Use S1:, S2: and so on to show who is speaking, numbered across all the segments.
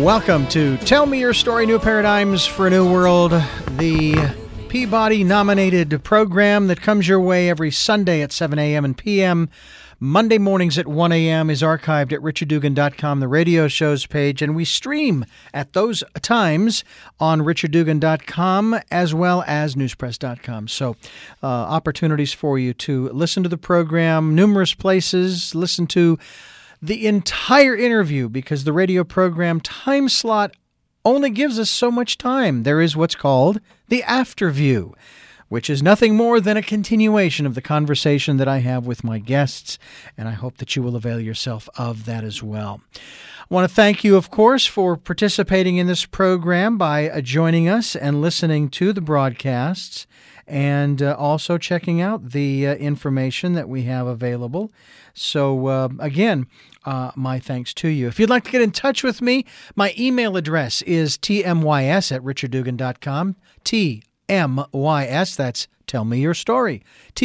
S1: Welcome to Tell Me Your Story, New Paradigms for a New World, the Peabody-nominated program that comes your way every Sunday at 7 a.m. and p.m., Monday mornings at 1 a.m., is archived at richarddugan.com, the radio shows page, and we stream at those times on richarddugan.com as well as newspress.com. So opportunities for you to listen to the program, numerous places, listen to the entire interview, because the radio program time slot only gives us so much time. There is what's called the afterview, which is nothing more than a continuation of the conversation that I have with my guests, and I hope that you will avail yourself of that as well. I want to thank you, of course, for participating in this program by joining us and listening to the broadcasts, and also checking out the information that we have available. So, again, my thanks to you. If you'd like to get in touch with me, my email address is tmys@richarddugan.com. TMYS, that's Tell Me Your Story.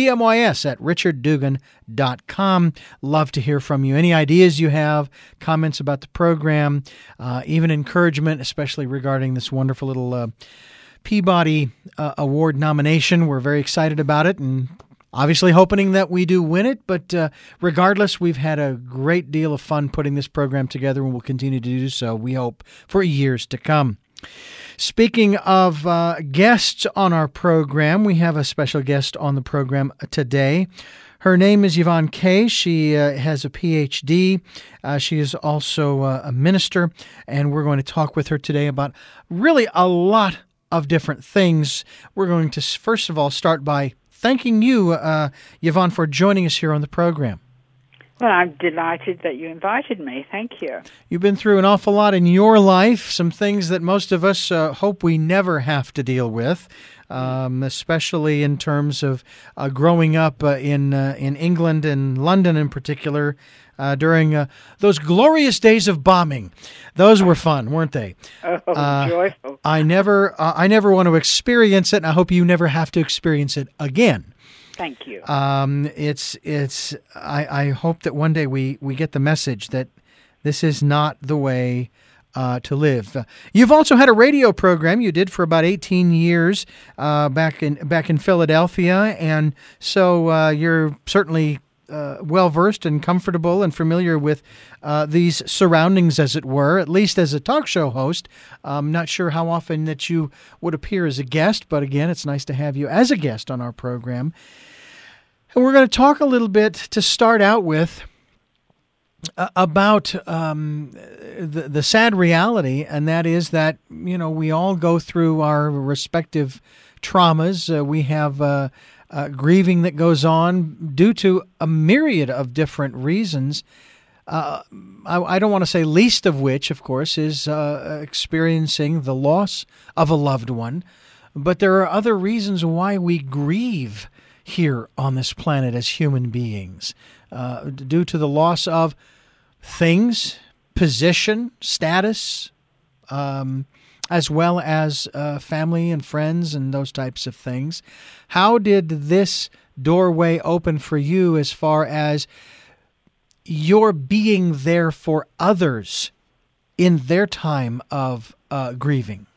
S1: TMYS@richarddugan.com. Love to hear from you. Any ideas you have, comments about the program, even encouragement, especially regarding this wonderful little Peabody Award nomination. We're very excited about it, and obviously hoping that we do win it, but regardless, we've had a great deal of fun putting this program together, and we'll continue to do so, we hope, for years to come. Speaking of guests on our program, we have a special guest on the program today. Her name is Yvonne Kay. She has a Ph.D. She is also a minister, and we're going to talk with her today about really a lot of different things. We're going to, first of all, start by thanking you, Yvonne, for joining us here on the program.
S2: Well, I'm delighted that you invited me. Thank you.
S1: You've been through an awful lot in your life, some things that most of us hope we never have to deal with, especially in terms of growing up in England and London in particular during those glorious days of bombing. Those were fun, weren't they?
S2: Oh, joyful.
S1: I never want to experience it, and I hope you never have to experience it again.
S2: Thank you.
S1: I hope that one day we get the message that this is not the way to live. You've also had a radio program you did for about 18 years back in Philadelphia, and so you're certainly well-versed and comfortable and familiar with these surroundings, as it were, at least as a talk show host. I'm not sure how often that you would appear as a guest, but again, it's nice to have you as a guest on our program. And we're going to talk a little bit to start out with about the sad reality, and that is that, you know, we all go through our respective traumas. We have grieving that goes on due to a myriad of different reasons. I don't want to say least of which, of course, is experiencing the loss of a loved one. But there are other reasons why we grieve here on this planet as human beings, due to the loss of things, position, status, as well as family and friends and those types of things. How did this doorway open for you as far as your being there for others in their time of grieving?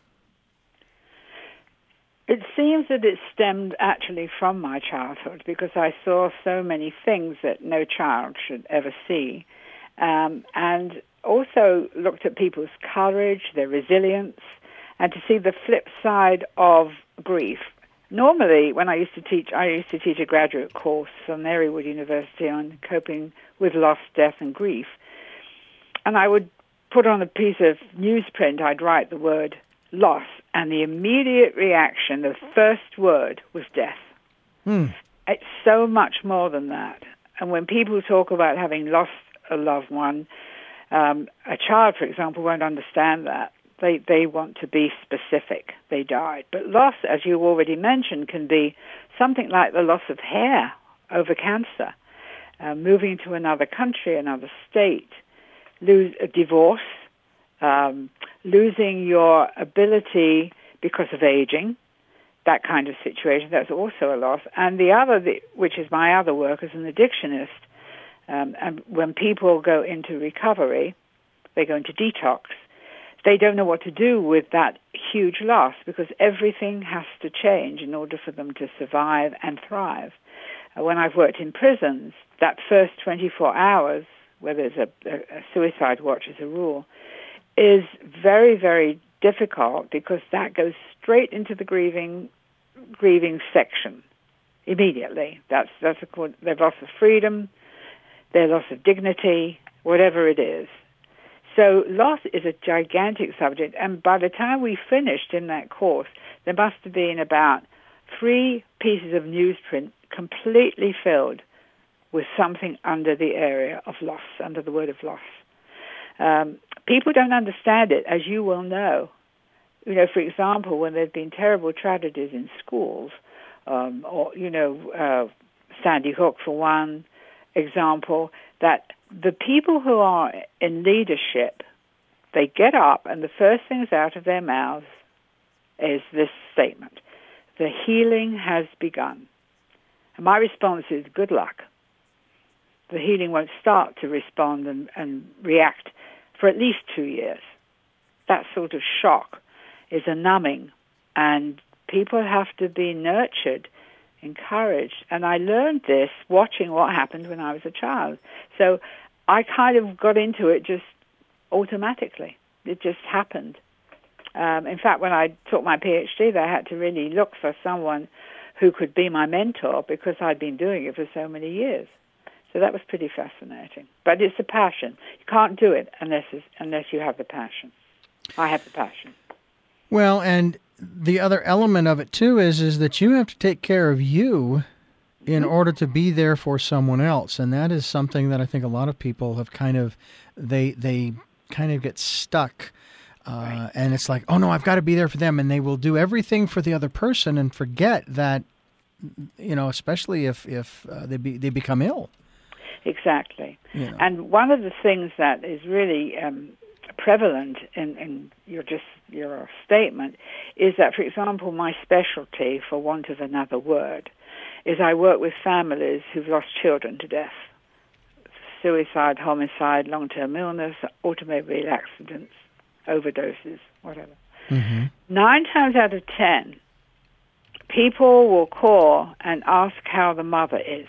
S2: It seems that it stemmed actually from my childhood, because I saw so many things that no child should ever see, and also looked at people's courage, their resilience, and to see the flip side of grief. Normally, when I used to teach a graduate course from Marywood University on coping with loss, death, and grief. And I would put on a piece of newsprint, I'd write the word loss, and the immediate reaction, the first word, was death. It's so much more than that. And when people talk about having lost a loved one, a child, for example, won't understand that. They want to be specific. They died. But loss, as you already mentioned, can be something like the loss of hair over cancer, moving to another country, another state, lose a divorce, losing your ability because of aging, that kind of situation. That's also a loss. And the other, which is my other work as an addictionist, and when people go into recovery, they go into detox. they don't know what to do with that huge loss because everything has to change in order for them to survive and thrive. When I've worked in prisons, that first 24 hours, where there's a suicide watch as a rule, is very, very difficult because that goes straight into the grieving section immediately. That's their loss of freedom, their loss of dignity, whatever it is. So loss is a gigantic subject, and by the time we finished in that course, there must have been about 3 pieces of newsprint completely filled with something under the area of loss, under the word of loss. People don't understand it, as you will know. You know, for example, when there's been terrible tragedies in schools, or, Sandy Hook for one example, that the people who are in leadership, they get up and the first things out of their mouths is this statement: the healing has begun. And my response is, good luck. The healing won't start to respond and react for at least 2 years. That sort of shock is a numbing, and people have to be nurtured, encouraged. And I learned this watching what happened when I was a child. So I kind of got into it just automatically. It just happened. In fact, when I took my PhD, I had to really look for someone who could be my mentor because I'd been doing it for so many years. So that was pretty fascinating. But it's a passion. You can't do it unless you have the passion. I have the passion.
S1: Well, and the other element of it, too, is that you have to take care of you in order to be there for someone else. And that is something that I think a lot of people have they kind of get stuck. Right. And it's like, oh, no, I've got to be there for them. And they will do everything for the other person and forget that, especially if they become ill.
S2: Exactly. And one of the things that is really prevalent in your statement is that, for example, my specialty, for want of another word, is I work with families who've lost children to death. Suicide, homicide, long-term illness, automobile accidents, overdoses, whatever. Mm-hmm. 9 times out of 10, people will call and ask how the mother is,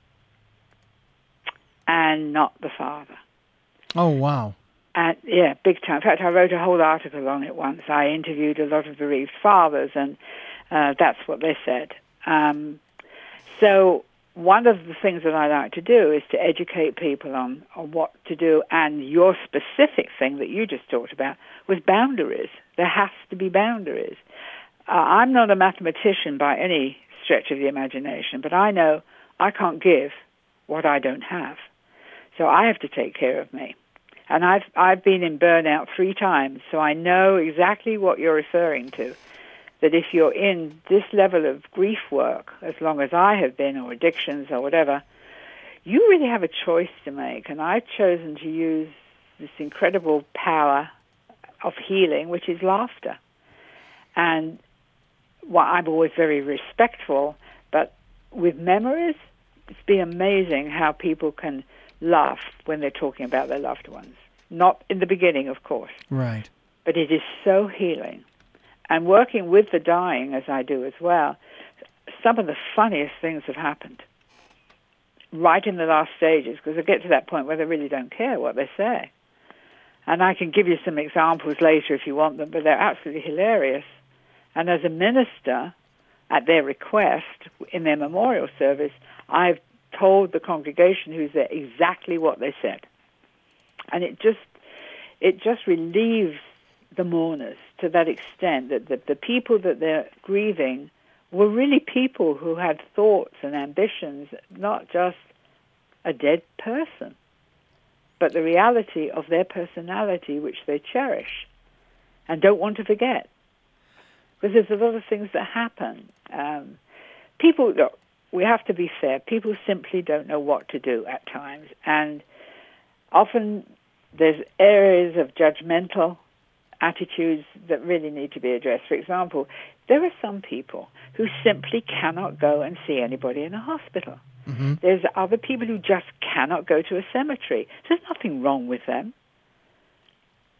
S2: and not the father. Oh, wow. Yeah, big time. In fact, I wrote a whole article on it once. I interviewed a lot of bereaved fathers, and that's what they said. So one of the things that I like to do is to educate people on what to do, and your specific thing that you just talked about was boundaries. There has to be boundaries. I'm not a mathematician by any stretch of the imagination, but I know I can't give what I don't have. So I have to take care of me. And I've been in burnout 3 times, so I know exactly what you're referring to, that if you're in this level of grief work, as long as I have been, or addictions or whatever, you really have a choice to make. And I've chosen to use this incredible power of healing, which is laughter. And I'm always very respectful, but with memories, it's been amazing how people can laugh when they're talking about their loved ones. Not in the beginning, of course. Right. But it is so healing. And working with the dying, as I do as well, some of the funniest things have happened right in the last stages, because they get to that point where they really don't care what they say. And I can give you some examples later if you want them, but they're absolutely hilarious. And as a minister, at their request, in their memorial service, I've told the congregation who's there exactly what they said. And it just relieves the mourners to that extent that the people that they're grieving were really people who had thoughts and ambitions, not just a dead person, but the reality of their personality, which they cherish and don't want to forget. Because there's a lot of things that happen. People, look, we have to be fair. People simply don't know what to do at times. And often there's areas of judgmental attitudes that really need to be addressed. For example, there are some people who simply cannot go and see anybody in a hospital. Mm-hmm. There's other people who just cannot go to a cemetery. There's nothing wrong with them.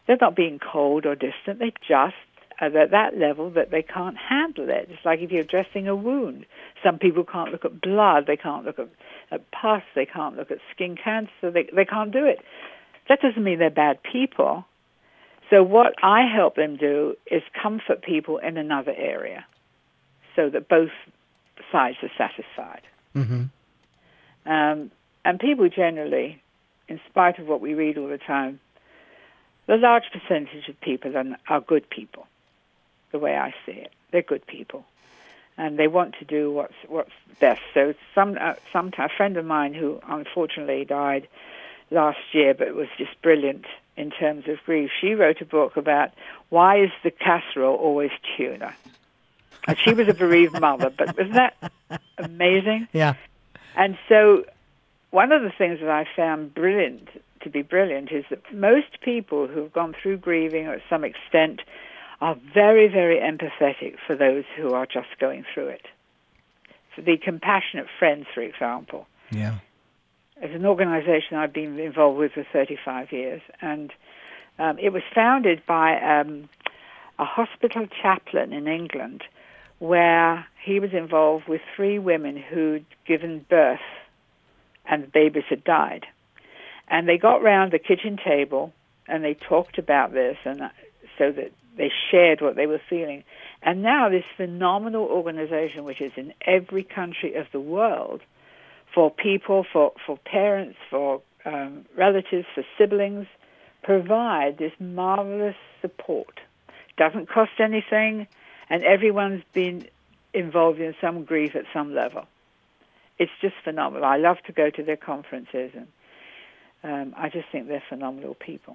S2: they're not being cold or distant. They just are at that level that they can't handle it. It's like if you're dressing a wound. Some people can't look at blood. They can't look at pus. They can't look at skin cancer. They can't do it. That doesn't mean they're bad people. So what I help them do is comfort people in another area so that both sides are satisfied.
S1: Mm-hmm.
S2: And people generally, in spite of what we read all the time, the large percentage of people are good people, the way I see it. They're good people. And they want to do what's best. So a friend of mine who unfortunately died last year, but was just brilliant in terms of grief, she wrote a book about why is the casserole always tuna? And she was a bereaved mother, but wasn't that amazing?
S1: Yeah.
S2: And so one of the things that I found brilliant is that most people who've gone through grieving or at some extent are very, very empathetic for those who are just going through it. For the Compassionate Friends, for example.
S1: Yeah.
S2: It's an organization I've been involved with for 35 years, and it was founded by a hospital chaplain in England where he was involved with 3 women who'd given birth and the babies had died. And they got round the kitchen table and they talked about this, and so that they shared what they were feeling. And now this phenomenal organization, which is in every country of the world, for people, for parents, for relatives, for siblings, provide this marvelous support. Doesn't cost anything, and everyone's been involved in some grief at some level. It's just phenomenal. I love to go to their conferences, and I just think they're phenomenal people.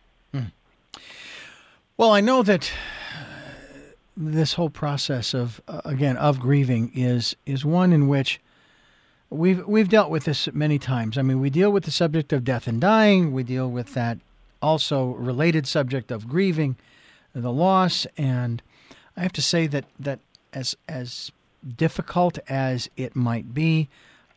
S1: Well, I know that this whole process of grieving is one in which we've dealt with this many times. I mean, we deal with the subject of death and dying. We deal with that also related subject of grieving, the loss, and I have to say that as difficult as it might be,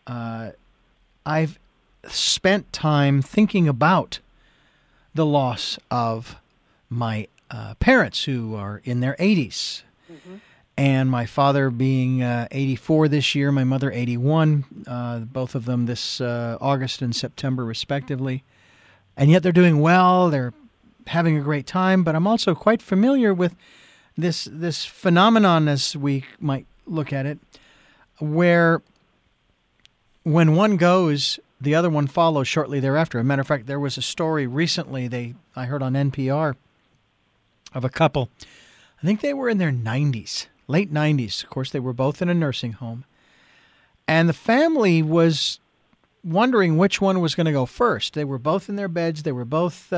S1: I've spent time thinking about the loss of my parents who are in their 80s. Mm-hmm. And my father being 84 this year, my mother 81, both of them this August and September respectively. And yet they're doing well, they're having a great time, but I'm also quite familiar with this phenomenon, as we might look at it, where when one goes, the other one follows shortly thereafter. As a matter of fact, there was a story recently I heard on NPR of a couple. I think they were in their 90s, late 90s. Of course, they were both in a nursing home. And the family was wondering which one was going to go first. They were both in their beds. They were both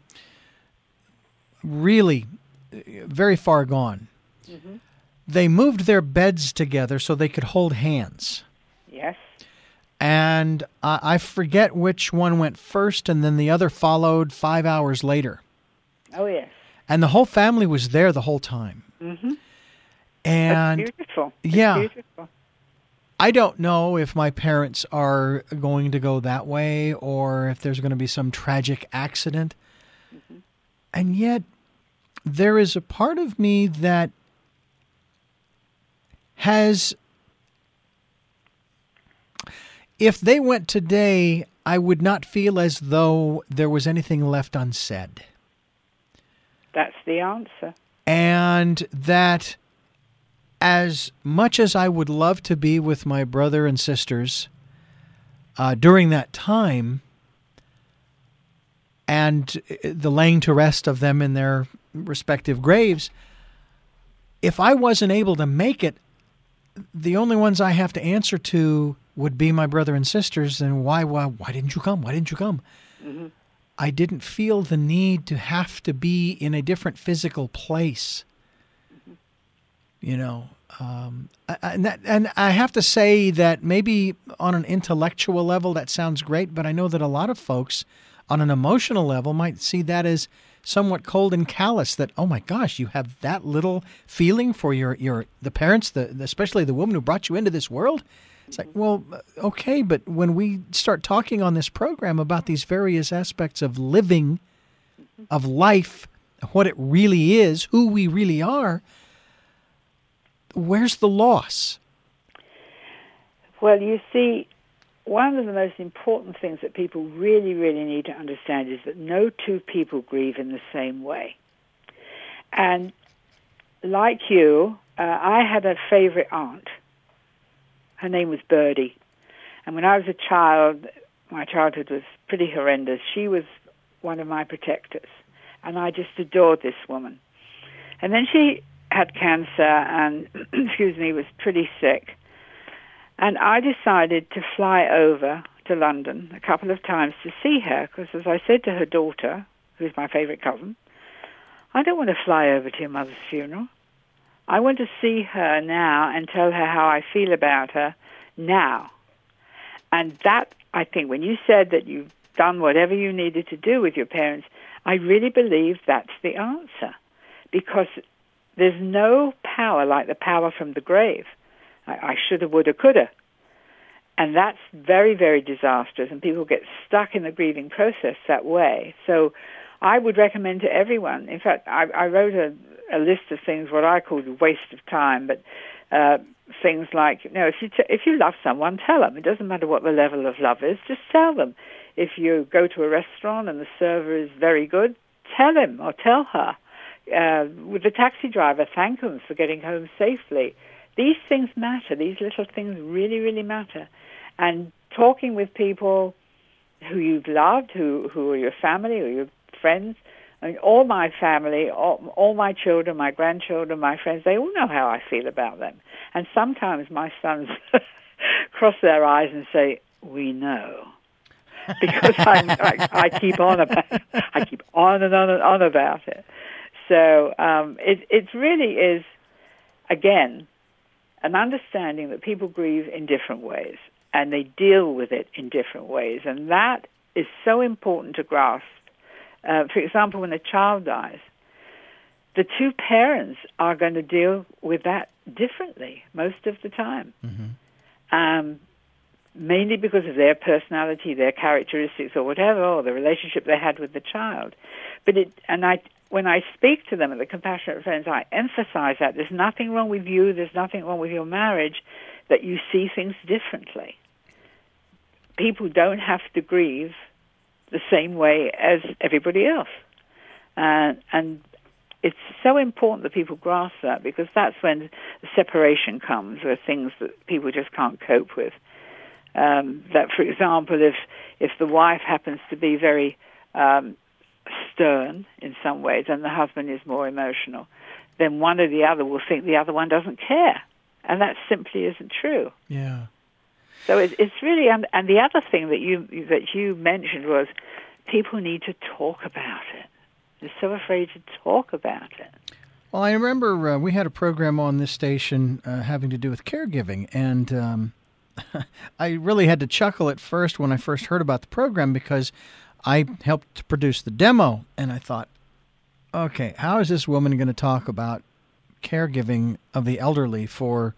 S1: really very far gone. Mm-hmm. They moved their beds together so they could hold hands.
S2: Yes.
S1: And I forget which one went first, and then the other followed 5 hours later.
S2: Oh, yes.
S1: And the whole family was there the whole time.
S2: Mm-hmm.
S1: And
S2: that's beautiful.
S1: Yeah.
S2: Beautiful.
S1: I don't know if my parents are going to go that way or if there's going to be some tragic accident. Mm-hmm. And yet, there is a part of me that has... If they went today, I would not feel as though there was anything left unsaid.
S2: That's the answer.
S1: And that as much as I would love to be with my brother and sisters during that time and the laying to rest of them in their respective graves, if I wasn't able to make it, the only ones I have to answer to would be my brother and sisters. And why didn't you come? Why didn't you come? Mm-hmm. I didn't feel the need to have to be in a different physical place. Mm-hmm. You know, and I have to say that maybe on an intellectual level that sounds great, but I know that a lot of folks on an emotional level might see that as somewhat cold and callous, that, oh my gosh, you have that little feeling for the parents, especially the woman who brought you into this world. It's like, well, okay, but when we start talking on this program about these various aspects of living, of life, what it really is, who we really are, where's the loss?
S2: Well, you see, one of the most important things that people really, really need to understand is that no two people grieve in the same way. And like you, I had a favorite aunt. Her name was Birdie. And when I was a child, my childhood was pretty horrendous. She was one of my protectors. And I just adored this woman. And then she had cancer and, was pretty sick. And I decided to fly over to London a couple of times to see her, because as I said to her daughter, who's my favorite cousin, I don't want to fly over to your mother's funeral. I want to see her now and tell her how I feel about her now. And that, I think, when you said that you've done whatever you needed to do with your parents, I really believe that's the answer. Because there's no power like the power from the grave. I shoulda, woulda, coulda. And that's very, very disastrous, and people get stuck in the grieving process that way. So I would recommend to everyone, in fact, I wrote a list of things, what I call waste of time, but things like, if you love someone, tell them. It doesn't matter what the level of love is, just tell them. If you go to a restaurant and the server is very good, tell him or tell her. With the taxi driver, thank them for getting home safely. These things matter. These little things really, really matter. And talking with people who you've loved, who are your family or your friends, I mean, all my family, all my children, my grandchildren, my friends, they all know how I feel about them. And sometimes my sons cross their eyes and say, "We know," because I keep on and on about it. So it really is, again, an understanding that people grieve in different ways and they deal with it in different ways. And that is so important to grasp. For example, when a child dies, the two parents are going to deal with that differently most of the time. Mm-hmm. Mainly because of their personality, their characteristics or whatever, or the relationship they had with the child. When I speak to them at the Compassionate Friends, I emphasize that there's nothing wrong with you, there's nothing wrong with your marriage, that you see things differently. People don't have to grieve the same way as everybody else. And it's so important that people grasp that, because that's when the separation comes, or things that people just can't cope with. That, for example, if the wife happens to be very stern in some ways and the husband is more emotional, then one or the other will think the other one doesn't care. And that simply isn't true.
S1: Yeah.
S2: So it's really, and the other thing that you mentioned was people need to talk about it. They're so afraid to talk about it.
S1: Well, I remember we had a program on this station having to do with caregiving, and I really had to chuckle at first when I first heard about the program, because I helped to produce the demo, and I thought, okay, how is this woman going to talk about caregiving of the elderly for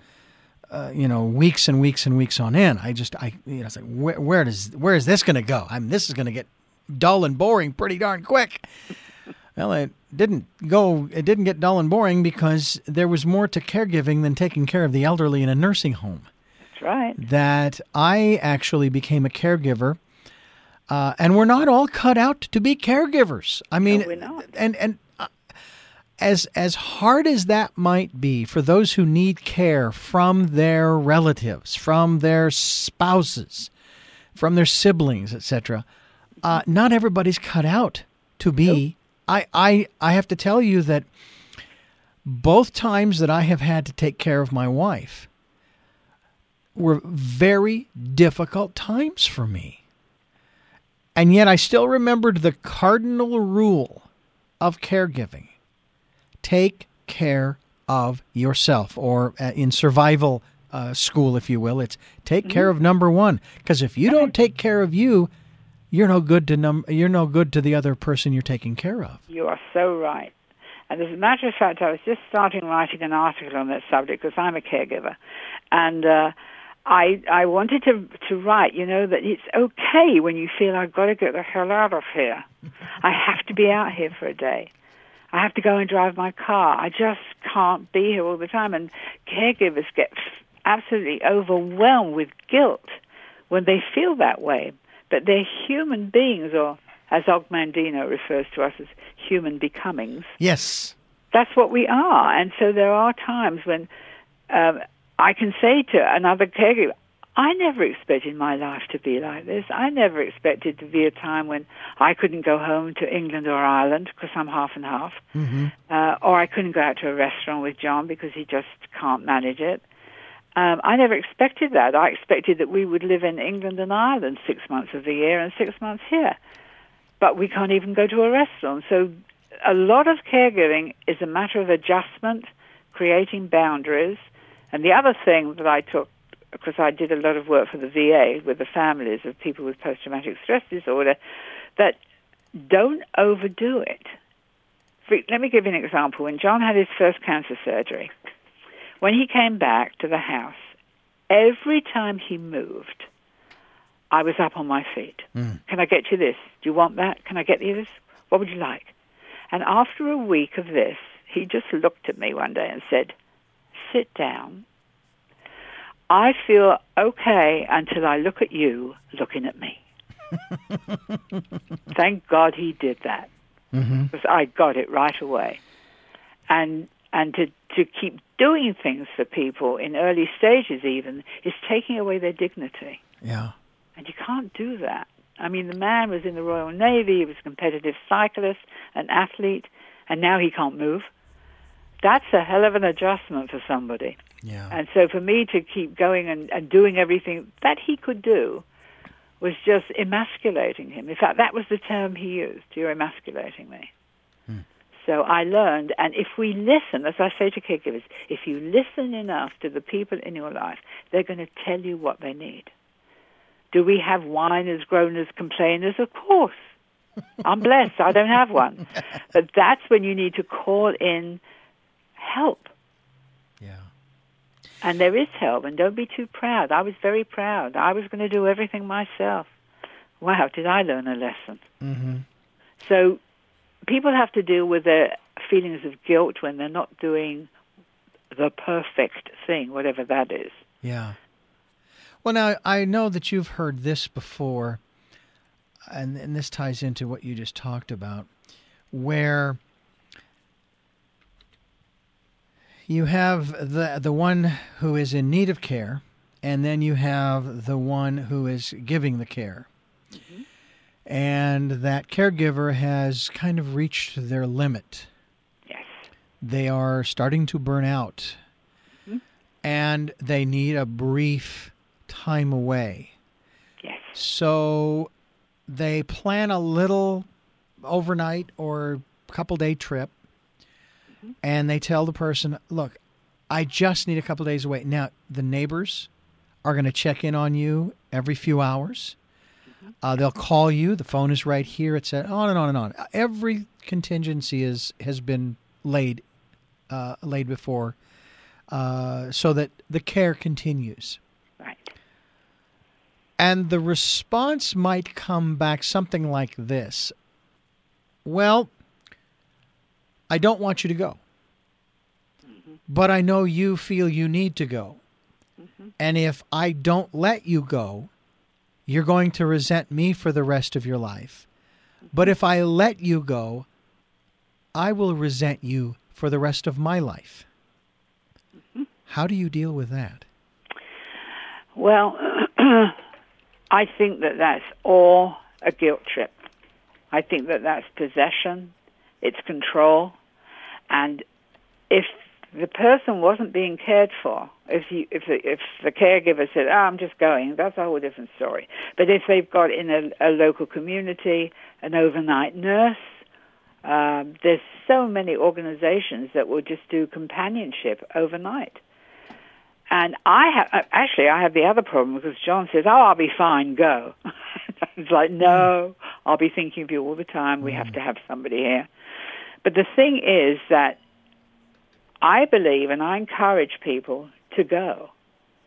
S1: weeks and weeks and weeks on end? I was like, where is this going to go? This is going to get dull and boring pretty darn quick. Well, it didn't get dull and boring, because there was more to caregiving than taking care of the elderly in a nursing home.
S2: That's right. That
S1: I actually became a caregiver, and we're not all cut out to be caregivers. I mean,
S2: no, we're not.
S1: And as hard as that might be for those who need care from their relatives, from their spouses, from their siblings, etc., not everybody's cut out to be. Nope. I have to tell you that both times that I have had to take care of my wife were very difficult times for me. And yet I still remembered the cardinal rule of caregiving. Take care of yourself, or in survival school, if you will, it's take care of number one. Because if you don't take care of you, you're no good to the other person you're taking care of.
S2: You are so right. And as a matter of fact, I was just starting writing an article on that subject, because I'm a caregiver. And I wanted to write, that it's okay when you feel I've got to get the hell out of here. I have to be out here for a day. I have to go and drive my car. I just can't be here all the time. And caregivers get absolutely overwhelmed with guilt when they feel that way. But they're human beings, or as Og Mandino refers to us as human becomings.
S1: Yes.
S2: That's what we are. And so there are times when I can say to another caregiver, I never expected my life to be like this. I never expected to be a time when I couldn't go home to England or Ireland because I'm half and half, or I couldn't go out to a restaurant with John because he just can't manage it. I never expected that. I expected that we would live in England and Ireland 6 months of the year and 6 months here. But we can't even go to a restaurant. So a lot of caregiving is a matter of adjustment, creating boundaries. And the other thing that I took, because I did a lot of work for the VA with the families of people with post-traumatic stress disorder, that don't overdo it. Let me give you an example. When John had his first cancer surgery, when he came back to the house, every time he moved, I was up on my feet. Can I get you this? Do you want that? Can I get you this? What would you like? And after a week of this, he just looked at me one day and said, sit down. I feel okay until I look at you looking at me. Thank God he did that, because I got it right away. And to keep doing things for people in early stages even is taking away their dignity.
S1: Yeah.
S2: And you can't do that. I mean, the man was in the Royal Navy, he was a competitive cyclist, an athlete, and now he can't move. That's a hell of an adjustment for somebody.
S1: Yeah.
S2: And so for me to keep going and doing everything that he could do was just emasculating him. In fact, that was the term he used, you're emasculating me. So I learned, and if we listen, as I say to caregivers, if you listen enough to the people in your life, they're going to tell you what they need. Do we have whiners, groaners, complainers? Of course. I'm blessed. I don't have one. But that's when you need to call in help.
S1: Yeah.
S2: And there is help, and don't be too proud. I was very proud. I was going to do everything myself. Wow, did I learn a lesson? So people have to deal with their feelings of guilt when they're not doing the perfect thing, whatever that is.
S1: Yeah. Well, now, I know that you've heard this before, and this ties into what you just talked about, where you have the one who is in need of care, and then you have the one who is giving the care. And that caregiver has kind of reached their limit.
S2: Yes.
S1: They are starting to burn out, and they need a brief time away.
S2: Yes.
S1: So they plan a little overnight or couple-day trip, and they tell the person, look, I just need a couple days away. Now, the neighbors are going to check in on you every few hours. They'll call you. The phone is right here. It's on and on and on. Every contingency has been laid before so that the care continues.
S2: Right.
S1: And the response might come back something like this. Well, I don't want you to go, but I know you feel you need to go. And if I don't let you go, you're going to resent me for the rest of your life. But if I let you go, I will resent you for the rest of my life. How do you deal with that?
S2: Well, I think that that's all a guilt trip. I think that that's possession, it's control, and if the person wasn't being cared for, if the caregiver said, I'm just going, that's a whole different story. But if they've got in a local community an overnight nurse, there's so many organizations that will just do companionship overnight. And I have the other problem because John says, I'll be fine, go. It's like, no, I'll be thinking of you all the time. We have to have somebody here. But the thing is that I believe and I encourage people to go.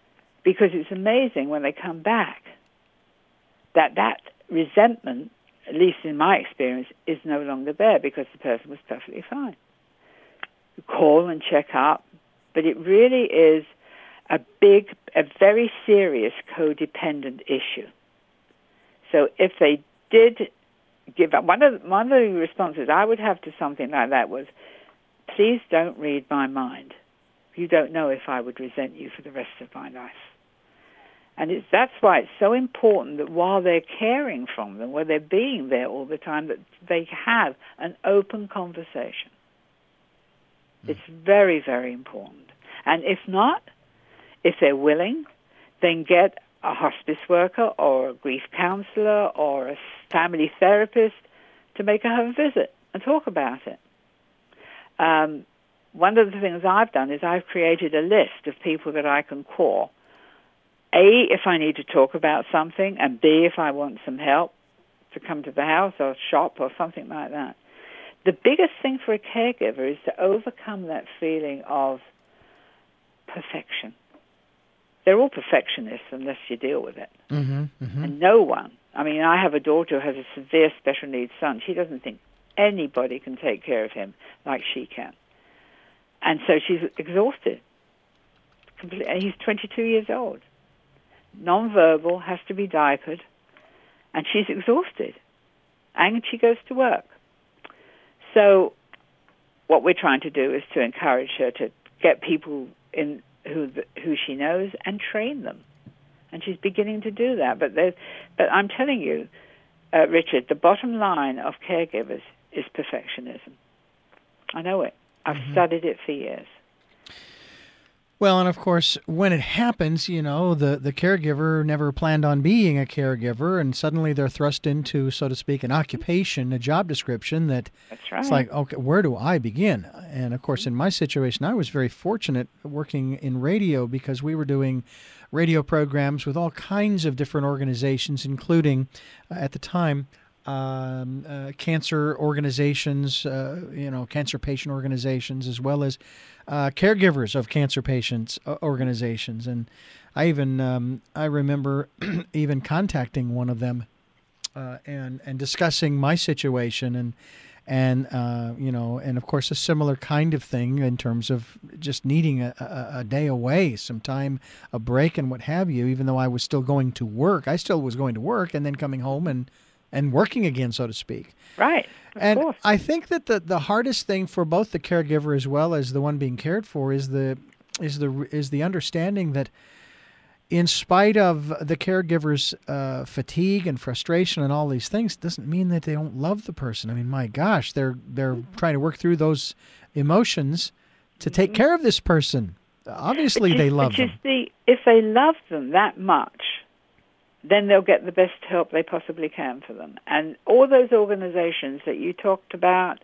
S2: because it's amazing when they come back that resentment, at least in my experience, is no longer there because the person was perfectly fine. You call and check up, but it really is a very serious codependent issue. So if they did give up, one of the responses I would have to something like that was, please don't read my mind. You don't know if I would resent you for the rest of my life. And that's why it's so important that while they're caring from them, where they're being there all the time, that they have an open conversation. It's very, very important. And if not, if they're willing, then get a hospice worker or a grief counselor or a family therapist to make a home visit and talk about it. One of the things I've done is I've created a list of people that I can call. A, if I need to talk about something, and B, if I want some help to come to the house or shop or something like that. The biggest thing for a caregiver is to overcome that feeling of perfection. They're all perfectionists unless you deal with it.
S1: Mm-hmm, mm-hmm.
S2: And no one, I mean, I have a daughter who has a severe special needs son. She doesn't think anybody can take care of him like she can. And so she's exhausted. And he's 22 years old. Nonverbal, has to be diapered, and she's exhausted. And she goes to work. So what we're trying to do is to encourage her to get people in who she knows and train them. And she's beginning to do that. But I'm telling you, Richard, the bottom line of caregivers is perfectionism. I know it. I've studied it for years.
S1: Well, and of course, when it happens, the caregiver never planned on being a caregiver, and suddenly they're thrust into, so to speak, an occupation, a job description that's
S2: right.
S1: It's like, okay, where do I begin? And of course, in my situation, I was very fortunate working in radio because we were doing radio programs with all kinds of different organizations, including, at the time, cancer organizations, cancer patient organizations, as well as caregivers of cancer patients organizations. And I remember even contacting one of them and discussing my situation and of course a similar kind of thing in terms of just needing a day away, some time, a break and what have you. Even though I was still going to work, I still was going to work and then coming home and working again, so to speak.
S2: Right.
S1: And
S2: course.
S1: I think that the hardest thing for both the caregiver as well as the one being cared for is the understanding that in spite of the caregiver's fatigue and frustration and all these things, doesn't mean that they don't love the person. I mean, my gosh, they're trying to work through those emotions to take care of this person. Obviously, they love them.
S2: If they love them that much, then they'll get the best help they possibly can for them. And all those organizations that you talked about,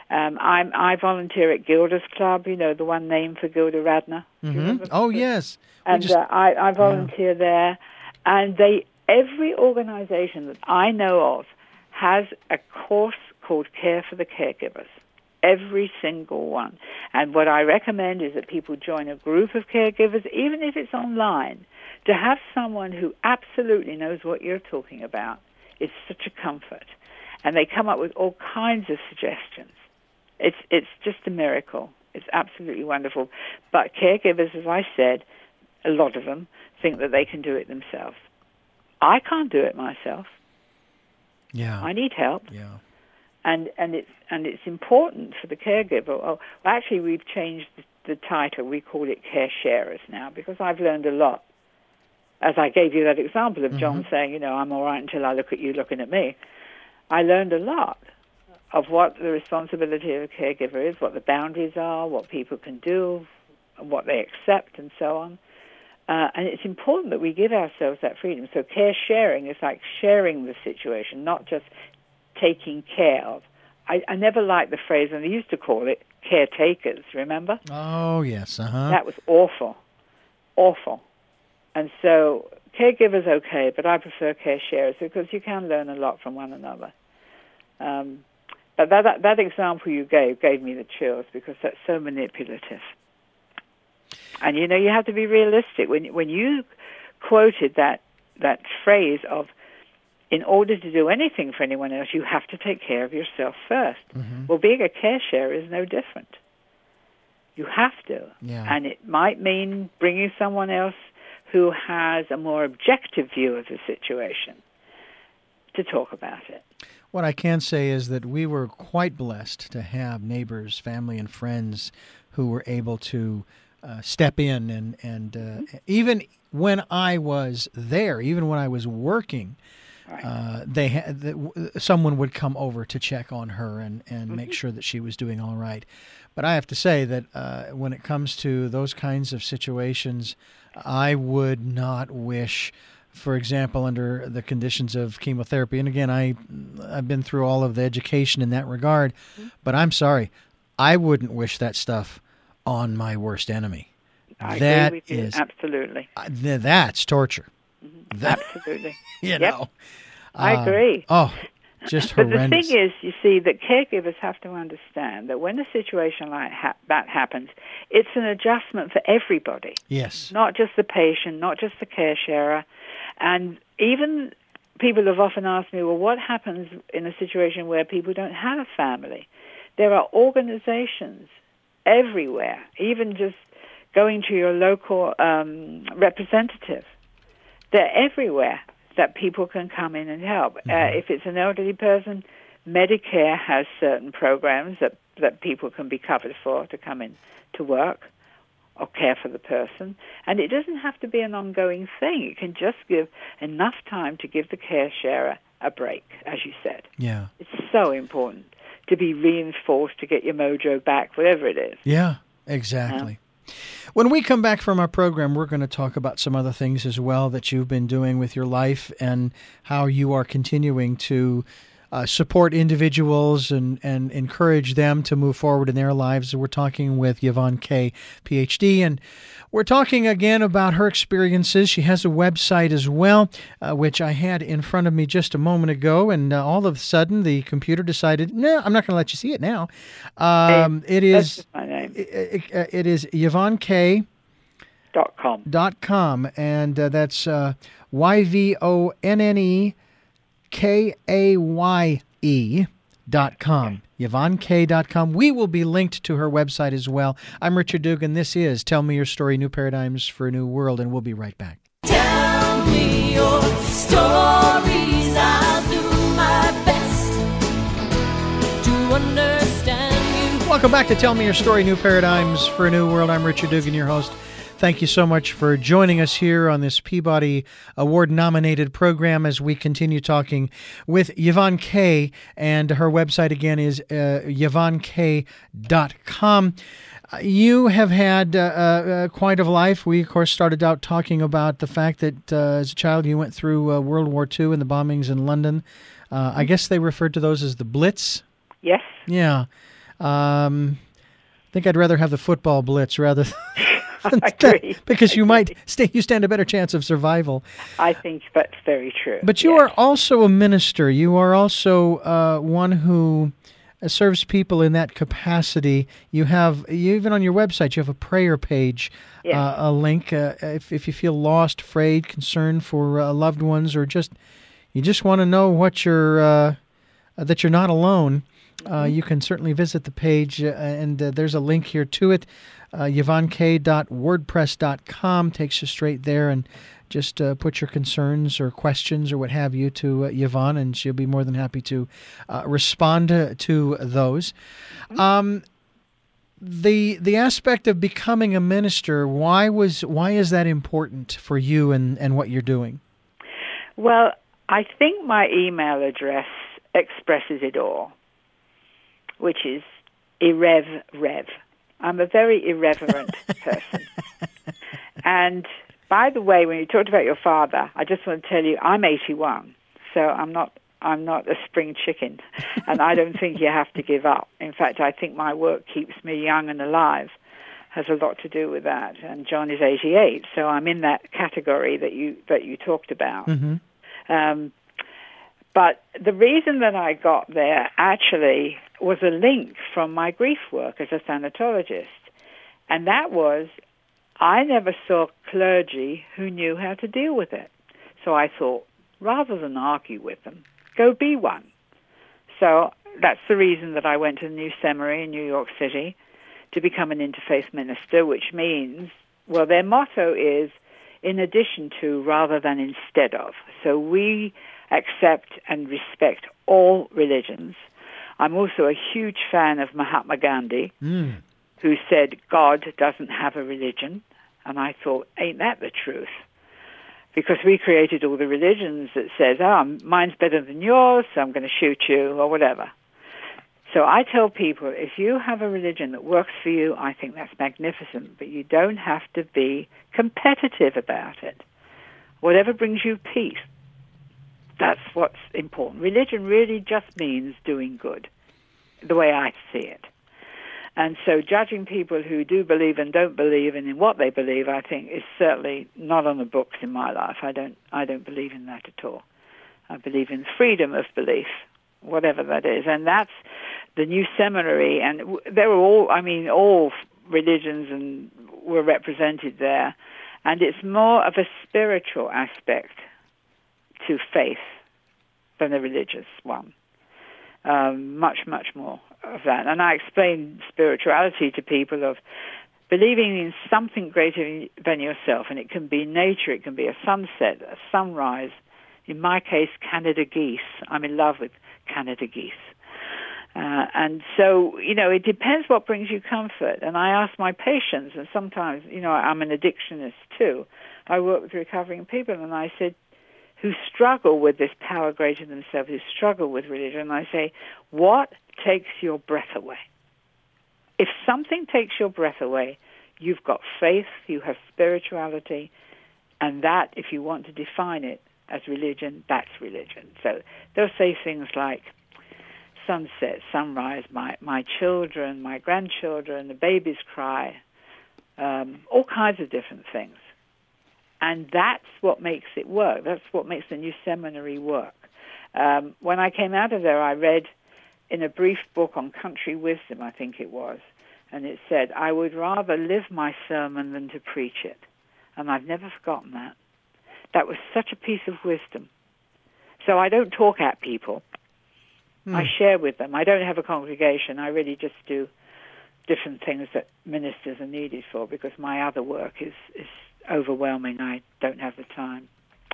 S2: I volunteer at Gilda's Club, the one named for Gilda Radner.
S1: Mm-hmm. Oh, yes.
S2: And I volunteer there. And every organization that I know of has a course called Care for the Caregivers. Every single one. And what I recommend is that people join a group of caregivers, even if it's online, to have someone who absolutely knows what you're talking about is such a comfort. And they come up with all kinds of suggestions. It's just a miracle. It's absolutely wonderful. But caregivers, as I said, a lot of them think that they can do it themselves. I can't do it myself.
S1: Yeah.
S2: I need help.
S1: Yeah.
S2: And it's important for the caregiver. Well, actually, we've changed the title. We call it care sharers now because I've learned a lot. As I gave you that example of John saying, I'm all right until I look at you looking at me. I learned a lot of what the responsibility of a caregiver is, what the boundaries are, what people can do, what they accept, and so on. And it's important that we give ourselves that freedom. So care sharing is like sharing the situation, not just taking care of. I never liked the phrase, and they used to call it caretakers, remember?
S1: Oh, yes. Uh-huh.
S2: That was awful. Awful. And so caregivers okay, but I prefer care sharers because you can learn a lot from one another. But that example you gave me the chills because that's so manipulative. And, you know, you have to be realistic. When you quoted that phrase of, in order to do anything for anyone else, you have to take care of yourself first.
S1: Mm-hmm.
S2: Well, being a care sharer is no different. You have to.
S1: Yeah.
S2: And it might mean bringing someone else who has a more objective view of the situation to talk about it.
S1: What I can say is that we were quite blessed to have neighbors, family, and friends who were able to step in. And even when I was there, even when I was working,
S2: right.
S1: someone would come over to check on her and make sure that she was doing all right. But I have to say that when it comes to those kinds of situations, I would not wish, for example, under the conditions of chemotherapy, and again, I've been through all of the education in that regard, but I'm sorry, I wouldn't wish that stuff on my worst enemy.
S2: I agree with you. Absolutely.
S1: That's torture.
S2: Mm-hmm. Absolutely.
S1: You know.
S2: I agree.
S1: Just
S2: but
S1: horrendous.
S2: The thing is, you see, that caregivers have to understand that when a situation like that happens, it's an adjustment for everybody.
S1: Yes.
S2: Not just the patient, not just the care sharer. And even people have often asked me, well, what happens in a situation where people don't have a family? There are organizations everywhere, even just going to your local representative. They're everywhere that people can come in and help.
S1: Mm-hmm.
S2: If it's an elderly person, Medicare has certain programs that people can be covered for to come in to work or care for the person. And it doesn't have to be an ongoing thing. It can just give enough time to give the care sharer a break, as you said.
S1: Yeah.
S2: It's so important to be reinforced, to get your mojo back, whatever it is.
S1: Yeah, exactly. When we come back from our program, we're going to talk about some other things as well that you've been doing with your life and how you are continuing to support individuals and encourage them to move forward in their lives. We're talking with Yvonne Kay, PhD, and we're talking again about her experiences. She has a website as well, which I had in front of me just a moment ago, and all of a sudden the computer decided, no, I'm not going to let you see it now. It is
S2: That's my name.
S1: It is YvonneKay.com, and that's YvonneKaye.com. YvonneKay.com. We will be linked to her website as well. I'm Richard Dugan. This is Tell Me Your Story, New Paradigms for a New World, and we'll be right back.
S3: Tell me your stories. I'll do my best to understand you.
S1: Welcome back to Tell Me Your Story, New Paradigms for a New World. I'm Richard Dugan, your host. Thank you so much for joining us here on this Peabody Award-nominated program as we continue talking with Yvonne Kay, and her website again is YvonneKay.com. You have had quite a life. We, of course, started out talking about the fact that as a child you went through World War II and the bombings in London. I guess they referred to those as the Blitz.
S2: Yes.
S1: Yeah. I think I'd rather have the football blitz rather than
S2: I agree.
S1: because you stand a better chance of survival.
S2: I think that's very true.
S1: But you are also a minister. You are also one who serves people in that capacity. You even on your website, you have a prayer page, a link. If you feel lost, afraid, concerned for loved ones, or you just want to know what that you're not alone. You can certainly visit the page, and there's a link here to it. YvonneKay.wordpress.com takes you straight there, and just put your concerns or questions or what have you to Yvonne, and she'll be more than happy to respond to those. The aspect of becoming a minister, why is that important for you and what you're doing?
S2: Well, I think my email address expresses it all, which is irrev. I'm a very irreverent person. And by the way, when you talked about your father, I just want to tell you I'm 81, so I'm not a spring chicken, and I don't think you have to give up. In fact, I think my work keeps me young and alive. Has a lot to do with that. And John is 88, so I'm in that category that you talked about.
S1: Mm-hmm.
S2: But the reason that I got there actually was a link from my grief work as a thanatologist. And that was, I never saw clergy who knew how to deal with it. So I thought, rather than argue with them, go be one. So that's the reason that I went to the New Seminary in New York City to become an interfaith minister, which means, well, their motto is in addition to rather than instead of. So we accept and respect all religions. I'm also a huge fan of Mahatma Gandhi, who said God doesn't have a religion. And I thought, ain't that the truth? Because we created all the religions that says, mine's better than yours, so I'm going to shoot you, or whatever. So I tell people, if you have a religion that works for you, I think that's magnificent, but you don't have to be competitive about it. Whatever brings you peace, that's what's important. Religion really just means doing good, the way I see it. And so judging people who do believe and don't believe and in what they believe, I think, is certainly not on the books in my life. I don't believe in that at all. I believe in freedom of belief, whatever that is. And that's the New Seminary. And there were all religions and were represented there. And it's more of a spiritual aspect to faith than a religious one. Much, much more of that. And I explain spirituality to people of believing in something greater than yourself. And it can be nature, it can be a sunset, a sunrise. In my case, Canada geese. I'm in love with Canada geese. And so, it depends what brings you comfort. And I ask my patients, and sometimes, I'm an addictionist too. I work with recovering people, and I said, who struggle with this power greater than themselves, who struggle with religion, I say, what takes your breath away? If something takes your breath away, you've got faith, you have spirituality, and that, if you want to define it as religion, that's religion. So they'll say things like sunset, sunrise, my children, my grandchildren, the babies cry, all kinds of different things. And that's what makes it work. That's what makes the New Seminary work. When I came out of there, I read in a brief book on country wisdom, I think it was, and it said, I would rather live my sermon than to preach it. And I've never forgotten that. That was such a piece of wisdom. So I don't talk at people. I share with them. I don't have a congregation. I really just do different things that ministers are needed for because my other work is overwhelming. I don't have the time.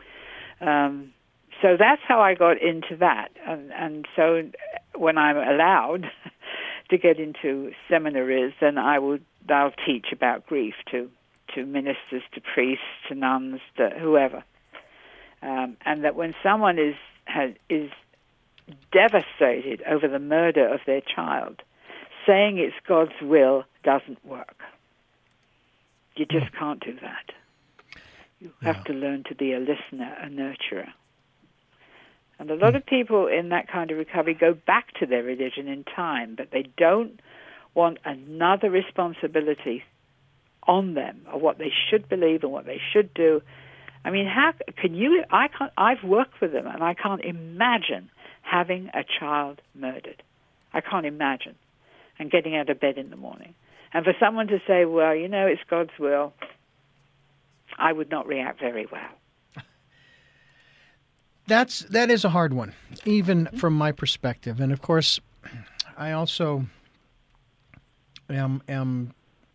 S2: So that's how I got into that. And so when I'm allowed to get into seminaries, then I'll teach about grief to ministers, to priests, to nuns, to whoever. And that when someone is devastated over the murder of their child, saying it's God's will doesn't work. You just can't do that. You have to learn to be a listener, a nurturer. And a lot of people in that kind of recovery go back to their religion in time, but they don't want another responsibility on them of what they should believe and what they should do. I mean, how can you? I've worked with them, and I can't imagine having a child murdered. I can't imagine, and getting out of bed in the morning. And for someone to say, well, it's God's will, I would not react very well.
S1: That is a hard one, even from my perspective. And of course, I also am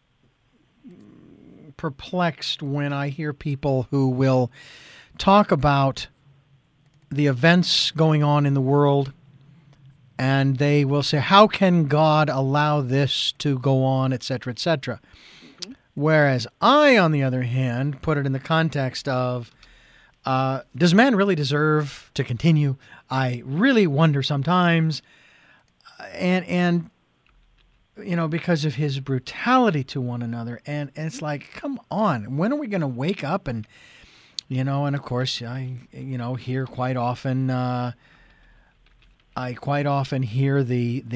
S1: perplexed when I hear people who will talk about the events going on in the world, and they will say, how can God allow this to go on, et cetera, et cetera. Whereas I, on the other hand, put it in the context of, does man really deserve to continue? I really wonder sometimes. And because of his brutality to one another. And it's like, come on, when are we going to wake up? And, and of course, I hear quite often, hear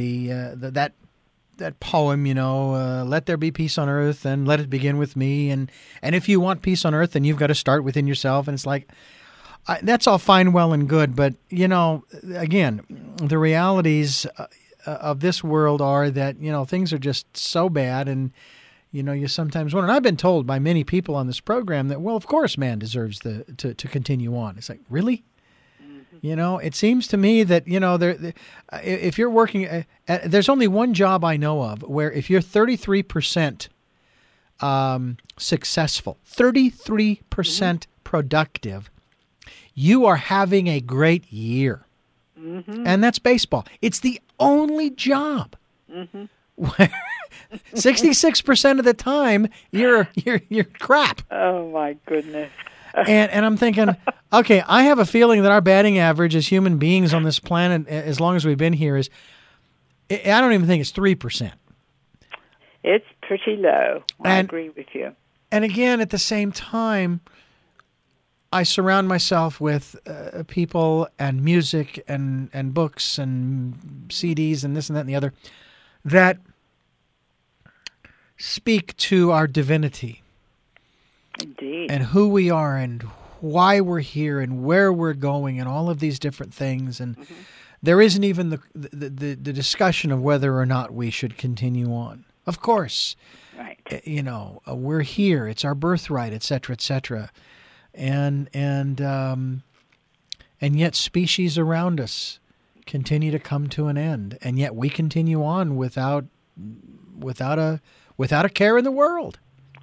S1: that poem, let there be peace on earth and let it begin with me. And if you want peace on earth, then you've got to start within yourself. And it's like, that's all fine, well, and good. But, again, the realities of this world are that, things are just so bad. And, you sometimes wonder. And I've been told by many people on this program that, well, of course, man deserves to continue on. It's like, really? It seems to me that, if you're working, there's only one job I know of where if you're 33% successful, 33% productive, you are having a great year. And that's baseball. It's the only job where 66% of the time you're crap.
S2: Oh, my goodness.
S1: And I'm thinking, okay, I have a feeling that our batting average as human beings on this planet, as long as we've been here, I don't even think it's 3%.
S2: It's pretty low. I agree with you.
S1: And again, at the same time, I surround myself with people and music and books and CDs and this and that and the other that speak to our divinity.
S2: Indeed.
S1: And who we are and why we're here and where we're going and all of these different things. And there isn't even the discussion of whether or not we should continue on. Of course.
S2: Right.
S1: We're here. It's our birthright, et cetera, et cetera. And yet species around us continue to come to an end. And yet we continue on without a care in the world.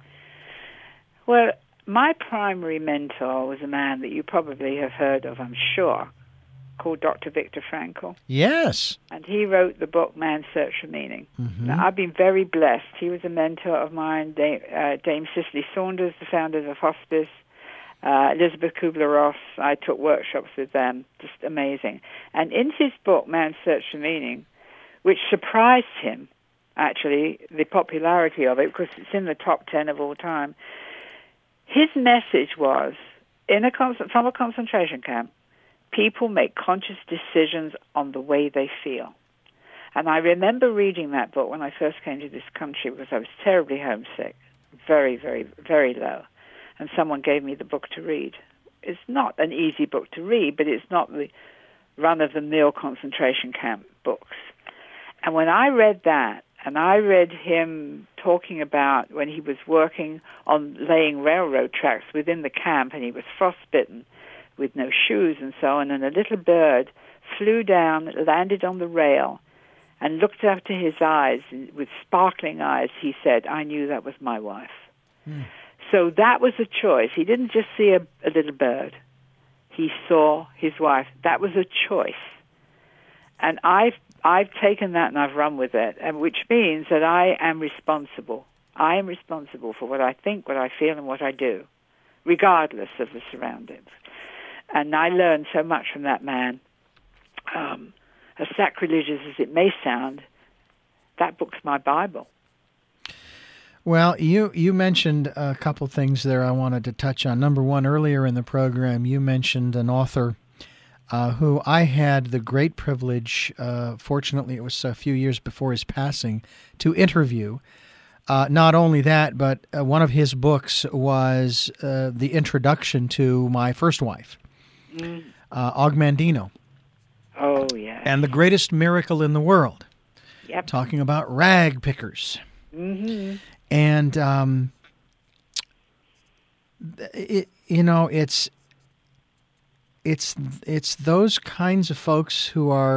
S2: Well, my primary mentor was a man that you probably have heard of, I'm sure, called Dr. Viktor Frankl.
S1: Yes.
S2: And he wrote the book Man's Search for Meaning. Now, I've been very blessed. He was a mentor of mine, Dame Cicely Saunders, the founder of Hospice, Elizabeth Kubler-Ross. I took workshops with them, just amazing. And in his book, Man's Search for Meaning, which surprised him, actually, the popularity of it, because it's in the top 10 of all time, his message was, from a concentration camp, people make conscious decisions on the way they feel. And I remember reading that book when I first came to this country because I was terribly homesick, very, very, very low. And someone gave me the book to read. It's not an easy book to read, but it's not the run-of-the-mill concentration camp books. And when I read that, and I read him talking about when he was working on laying railroad tracks within the camp, and he was frostbitten with no shoes and so on, and a little bird flew down, landed on the rail, and looked up to his eyes with sparkling eyes. He said, "I knew that was my wife." So that was a choice. He didn't just see a little bird. He saw his wife. That was a choice. And I've taken that and I've run with it, and which means that I am responsible. I am responsible for what I think, what I feel, and what I do, regardless of the surroundings. And I learned so much from that man. As sacrilegious as it may sound, that book's my Bible.
S1: Well, you mentioned a couple things there I wanted to touch on. Number one, earlier in the program, you mentioned an author who I had the great privilege, fortunately it was a few years before his passing, to interview. Not only that, but one of his books was the introduction to my first wife, Og Mandino.
S2: Oh, yeah.
S1: And the greatest miracle in the world.
S2: Yep.
S1: Talking about rag pickers.
S2: Mm-hmm.
S1: And, it's those kinds of folks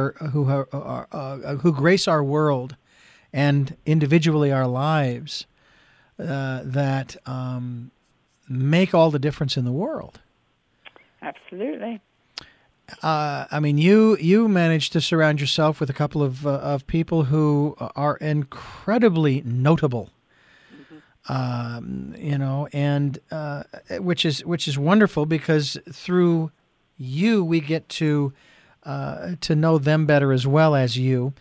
S1: who grace our world and individually our lives that make all the difference in the world.
S2: Absolutely.
S1: I mean, you managed to surround yourself with a couple of people who are incredibly notable. And which is wonderful because through you we get to know them better as well as you.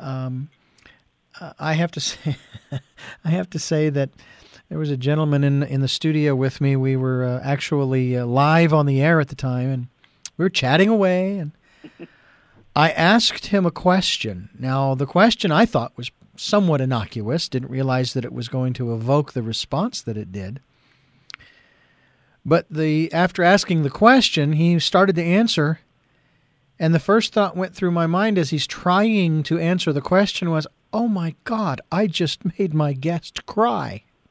S1: I have to say that there was a gentleman in the studio with me. We were actually live on the air at the time, and we were chatting away. And I asked him a question. Now, the question I thought was somewhat innocuous, didn't realize that it was going to evoke the response that it did. But after asking the question, he started to answer, and the first thought went through my mind as he's trying to answer the question was, "Oh my God, I just made my guest cry."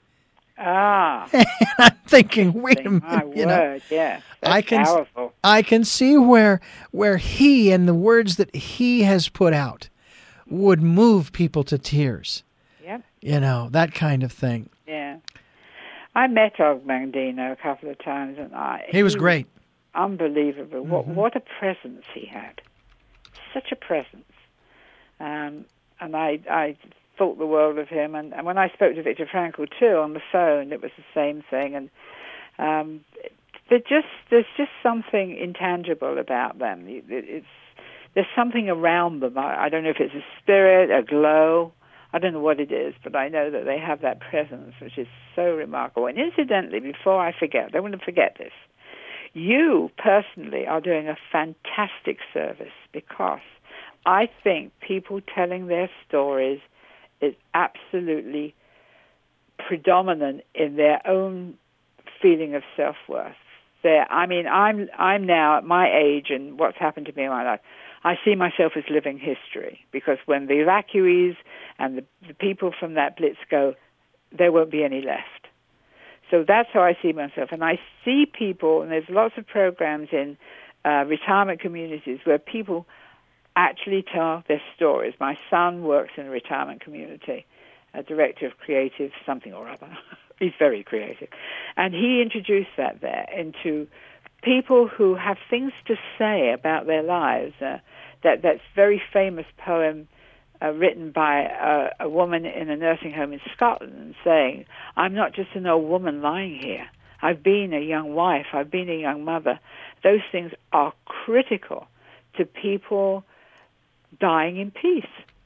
S1: And I'm thinking, wait a
S2: My
S1: minute,
S2: word, yes. That's powerful.
S1: I can see where he and the words that he has put out would move people to tears.
S2: Yep.
S1: That kind of thing.
S2: Yeah. I met Og Mandino a couple of times, and
S1: he was great.
S2: Unbelievable. What a presence he had. Such a presence. And I thought the world of him. And when I spoke to Viktor Frankl, too, on the phone, it was the same thing. And there's just something intangible about them. There's something around them. I don't know if it's a spirit, a glow. I don't know what it is, but I know that they have that presence, which is so remarkable. And incidentally, before I forget, I don't want to forget this, you personally are doing a fantastic service, because I think people telling their stories is absolutely predominant in their own feeling of self-worth. I'm now at my age, and what's happened to me in my life, I see myself as living history, because when the evacuees and the people from that blitz go, there won't be any left. So that's how I see myself. And I see people, and there's lots of programs in retirement communities where people actually tell their stories. My son works in a retirement community, a director of creative something or other. He's very creative. And he introduced that there into people who have things to say about their lives. That's very famous poem written by a woman in a nursing home in Scotland, saying, I'm not just an old woman lying here. I've been a young wife. I've been a young mother. Those things are critical to people dying in peace.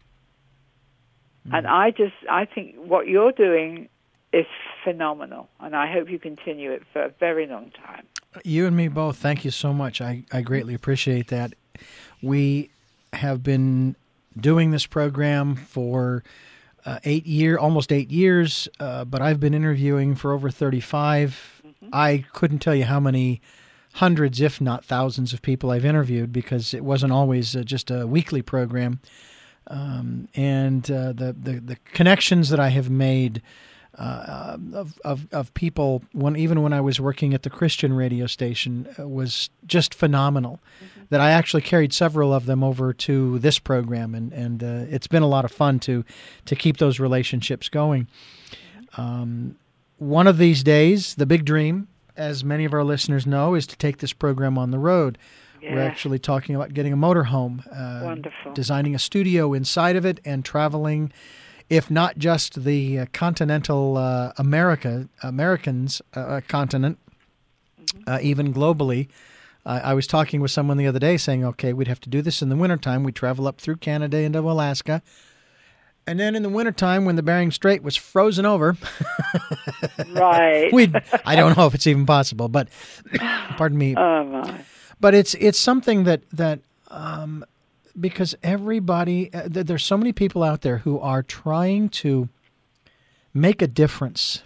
S2: And I think what you're doing is phenomenal, and I hope you continue it for a very long time.
S1: You and me both. Thank you so much. I greatly appreciate that. We have been doing this program for almost 8 years, but I've been interviewing for over 35. I couldn't tell you how many hundreds, if not thousands, of people I've interviewed, because it wasn't always just a weekly program. And the connections that I have made of people, even when I was working at the Christian radio station, was just phenomenal. That I actually carried several of them over to this program, and it's been a lot of fun to keep those relationships going. One of these days, the big dream, as many of our listeners know, is to take this program on the road. Yeah. We're actually talking about getting a motorhome,
S2: wonderful,
S1: designing a studio inside of it, and traveling, if not just the continental Americans continent, even globally. I was talking with someone the other day saying, okay, we'd have to do this in the wintertime. We'd travel up through Canada into Alaska. And then in the wintertime, when the Bering Strait was frozen over,
S2: right?
S1: I don't know if it's even possible, but pardon me.
S2: Oh my!
S1: But it's something that because everybody, there's so many people out there who are trying to make a difference.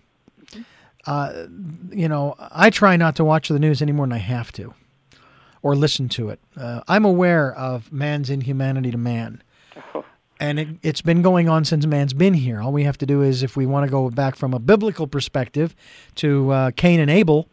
S1: I try not to watch the news any more than I have to, or listen to it. I'm aware of man's inhumanity to man.
S2: Oh.
S1: And it's been going on since man's been here. All we have to do is, if we want to go back from a biblical perspective to Cain and Abel,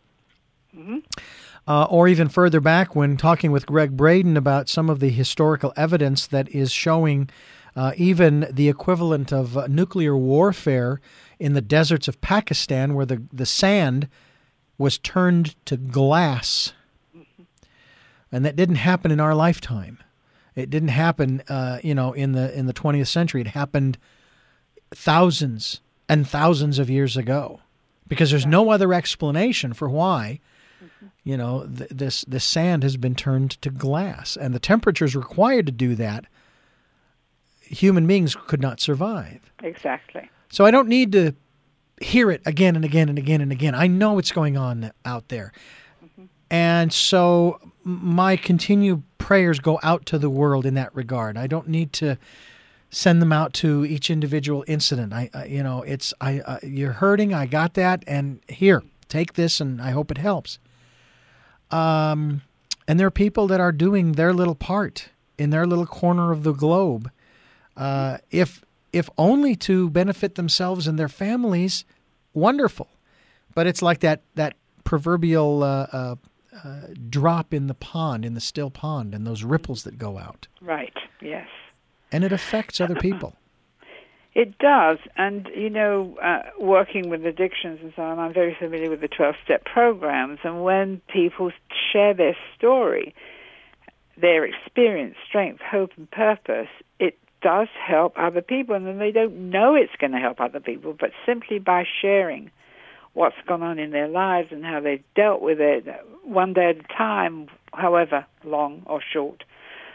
S1: or even further back when talking with Greg Braden about some of the historical evidence that is showing even the equivalent of nuclear warfare in the deserts of Pakistan, where the sand was turned to glass. And that didn't happen in our lifetime. It didn't happen, in the 20th century. It happened thousands and thousands of years ago, because there's no other explanation for why, this sand has been turned to glass, and the temperatures required to do that, human beings could not survive.
S2: Exactly.
S1: So I don't need to hear it again and again and again and again. I know what's going on out there. And so my continued prayers go out to the world in that regard. I don't need to send them out to each individual incident. You're hurting. I got that, and here, take this, and I hope it helps. And there are people that are doing their little part in their little corner of the globe, if only to benefit themselves and their families. Wonderful. But it's like that proverbial drop in the pond, in the still pond, and those ripples that go out.
S2: Right, yes.
S1: And it affects other people.
S2: It does. And, working with addictions and so on, I'm very familiar with the 12-step programs. And when people share their story, their experience, strength, hope, and purpose, it does help other people. And then they don't know it's going to help other people, but simply by sharing what's gone on in their lives and how they've dealt with it one day at a time, however long or short.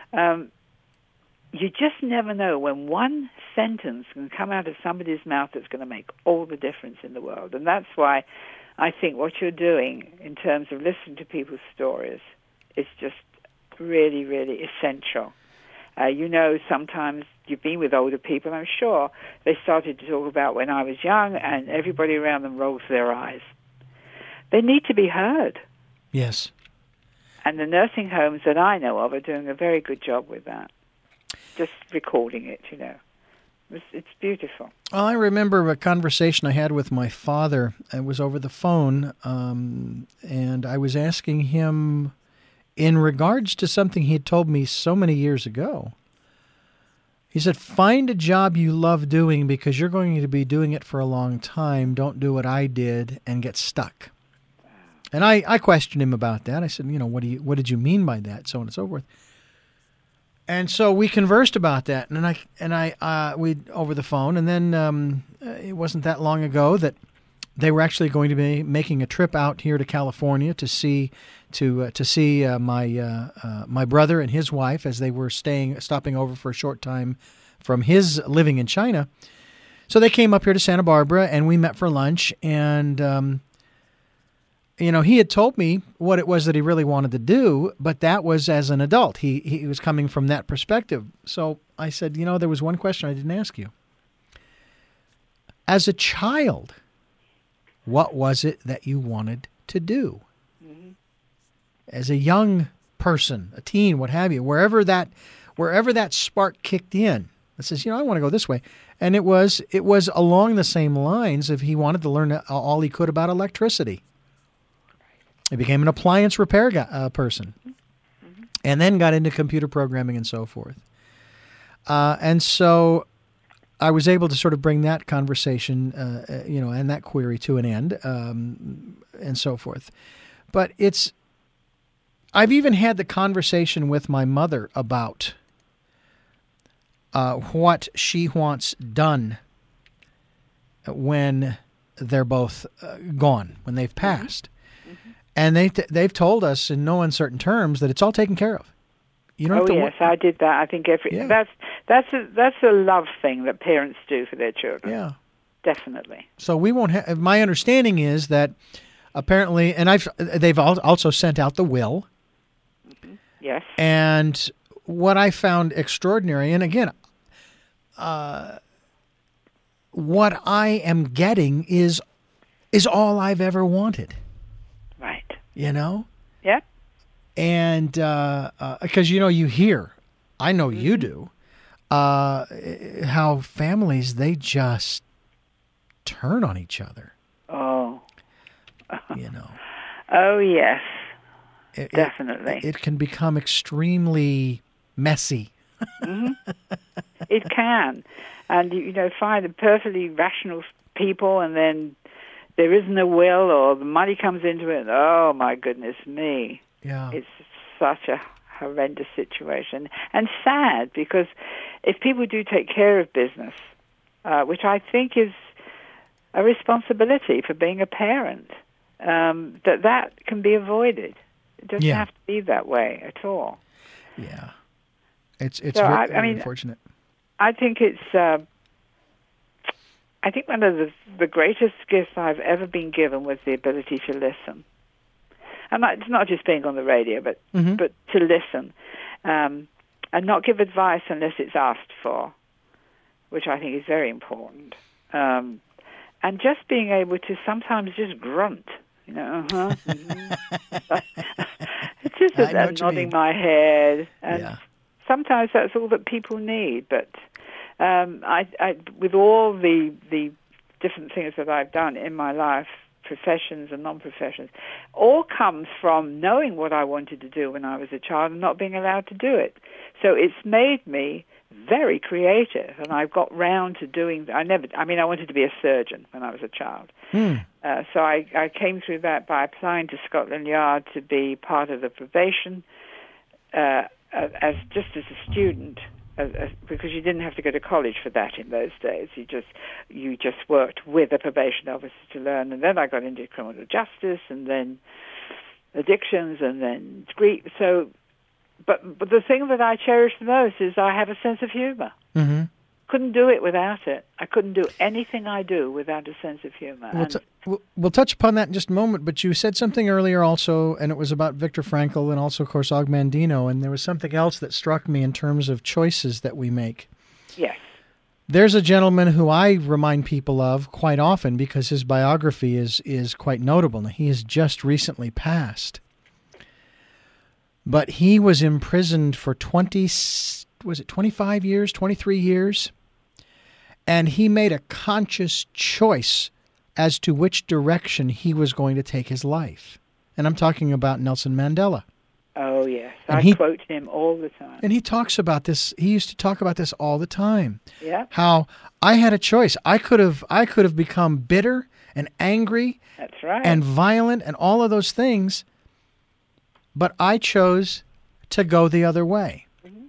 S2: You just never know when one sentence can come out of somebody's mouth that's going to make all the difference in the world. And that's why I think what you're doing in terms of listening to people's stories is just really, really essential. Sometimes you've been with older people, I'm sure. They started to talk about when I was young, and everybody around them rolls their eyes. They need to be heard.
S1: Yes.
S2: And the nursing homes that I know of are doing a very good job with that. Just recording it, It's beautiful.
S1: Well, I remember a conversation I had with my father. It was over the phone, and I was asking him in regards to something he had told me so many years ago. He said, find a job you love doing because you're going to be doing it for a long time. Don't do what I did and get stuck. And I questioned him about that. I said, what did you mean by that? So on and so forth. And so we conversed about that, and we over the phone. And then it wasn't that long ago that they were actually going to be making a trip out here to California to see my brother and his wife as they were stopping over for a short time from his living in China. So they came up here to Santa Barbara, and we met for lunch. And he had told me what it was that he really wanted to do, but that was as an adult. He was coming from that perspective. So I said, there was one question I didn't ask you. As a child, what was it that you wanted to do? Mm-hmm. As a young person, a teen, what have you, wherever that spark kicked in, that says, I want to go this way. And it was along the same lines of he wanted to learn all he could about electricity. He became an appliance repair person, mm-hmm. and then got into computer programming and so forth. And so I was able to sort of bring that conversation, and that query to an end, and so forth. But I've even had the conversation with my mother about what she wants done when they're both gone, when they've passed. Mm-hmm. And they've told us in no uncertain terms that it's all taken care of. You don't have to
S2: yes, I did that. I think that's a love thing that parents do for their children.
S1: Yeah,
S2: definitely.
S1: So we won't have. My understanding is that apparently, and they've also sent out the will.
S2: Mm-hmm. Yes.
S1: And what I found extraordinary, and again, what I am getting is all I've ever wanted.
S2: Right.
S1: Yeah. And because, you hear, I know you do, how families, they just turn on each other.
S2: Oh.
S1: Oh,
S2: yes. Definitely.
S1: It can become extremely messy.
S2: Mm-hmm. It can. And, find perfectly rational people, and then there isn't a will, or the money comes into it, and, oh, my goodness me.
S1: Yeah.
S2: It's such a horrendous situation. And sad, because if people do take care of business, which I think is a responsibility for being a parent, that can be avoided. It doesn't have to be that way at all.
S1: Yeah. It's very unfortunate.
S2: I think it's... I think one of the greatest gifts I've ever been given was the ability to listen. And it's not just being on the radio, but to listen, and not give advice unless it's asked for, which I think is very important. And just being able to sometimes just grunt, mm-hmm. It's just nodding my head, and sometimes that's all that people need. But I with all the different things that I've done in my life professions and non-professions, all comes from knowing what I wanted to do when I was a child and not being allowed to do it. So it's made me very creative, and I've got round to doing. I wanted to be a surgeon when I was a child. So I came through that by applying to Scotland Yard to be part of the probation as a student. Because you didn't have to go to college for that in those days. You just worked with a probation officer to learn. And then I got into criminal justice, and then addictions, and then Greek. So, but the thing that I cherish the most is I have a sense of humor. Mm-hmm. Couldn't do it without it. I couldn't do anything I do without a sense of humor.
S1: We'll touch upon that in just a moment, but you said something earlier also, and it was about Viktor Frankl and also, of course, Og Mandino, and there was something else that struck me in terms of choices that we make.
S2: Yes.
S1: There's a gentleman who I remind people of quite often because his biography is quite notable. Now, he has just recently passed. But he was imprisoned for 25 years, 23 years? And he made a conscious choice as to which direction he was going to take his life. And I'm talking about Nelson Mandela.
S2: Oh, yes. I quote him all the time.
S1: And he talks about this. He used to talk about this all the time.
S2: Yeah.
S1: How I had a choice. I could have become bitter and angry.
S2: That's right.
S1: And violent and all of those things. But I chose to go the other way. Mm-hmm.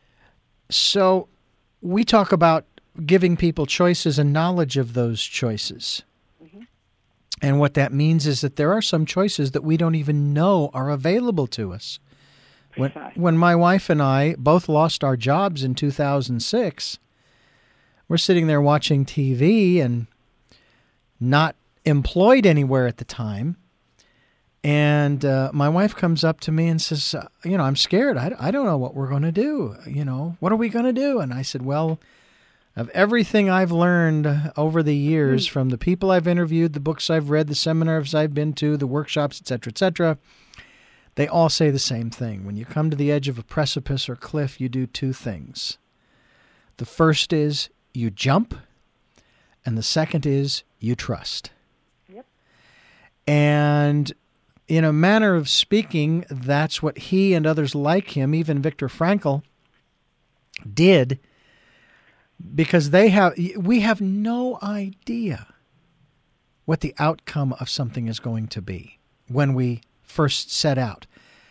S1: So we talk about giving people choices and knowledge of those choices. Mm-hmm. And what that means is that there are some choices that we don't even know are available to us. When my wife and I both lost our jobs in 2006, we're sitting there watching TV and not employed anywhere at the time. And my wife comes up to me and says, I'm scared. I don't know what we're going to do. What are we going to do? And I said, well, of everything I've learned over the years from the people I've interviewed, the books I've read, the seminars I've been to, the workshops, et cetera, they all say the same thing. When you come to the edge of a precipice or cliff, you do two things. The first is you jump, and the second is you trust. Yep. And in a manner of speaking, that's what he and others like him, even Viktor Frankl, did, because we have no idea what the outcome of something is going to be when we first set out.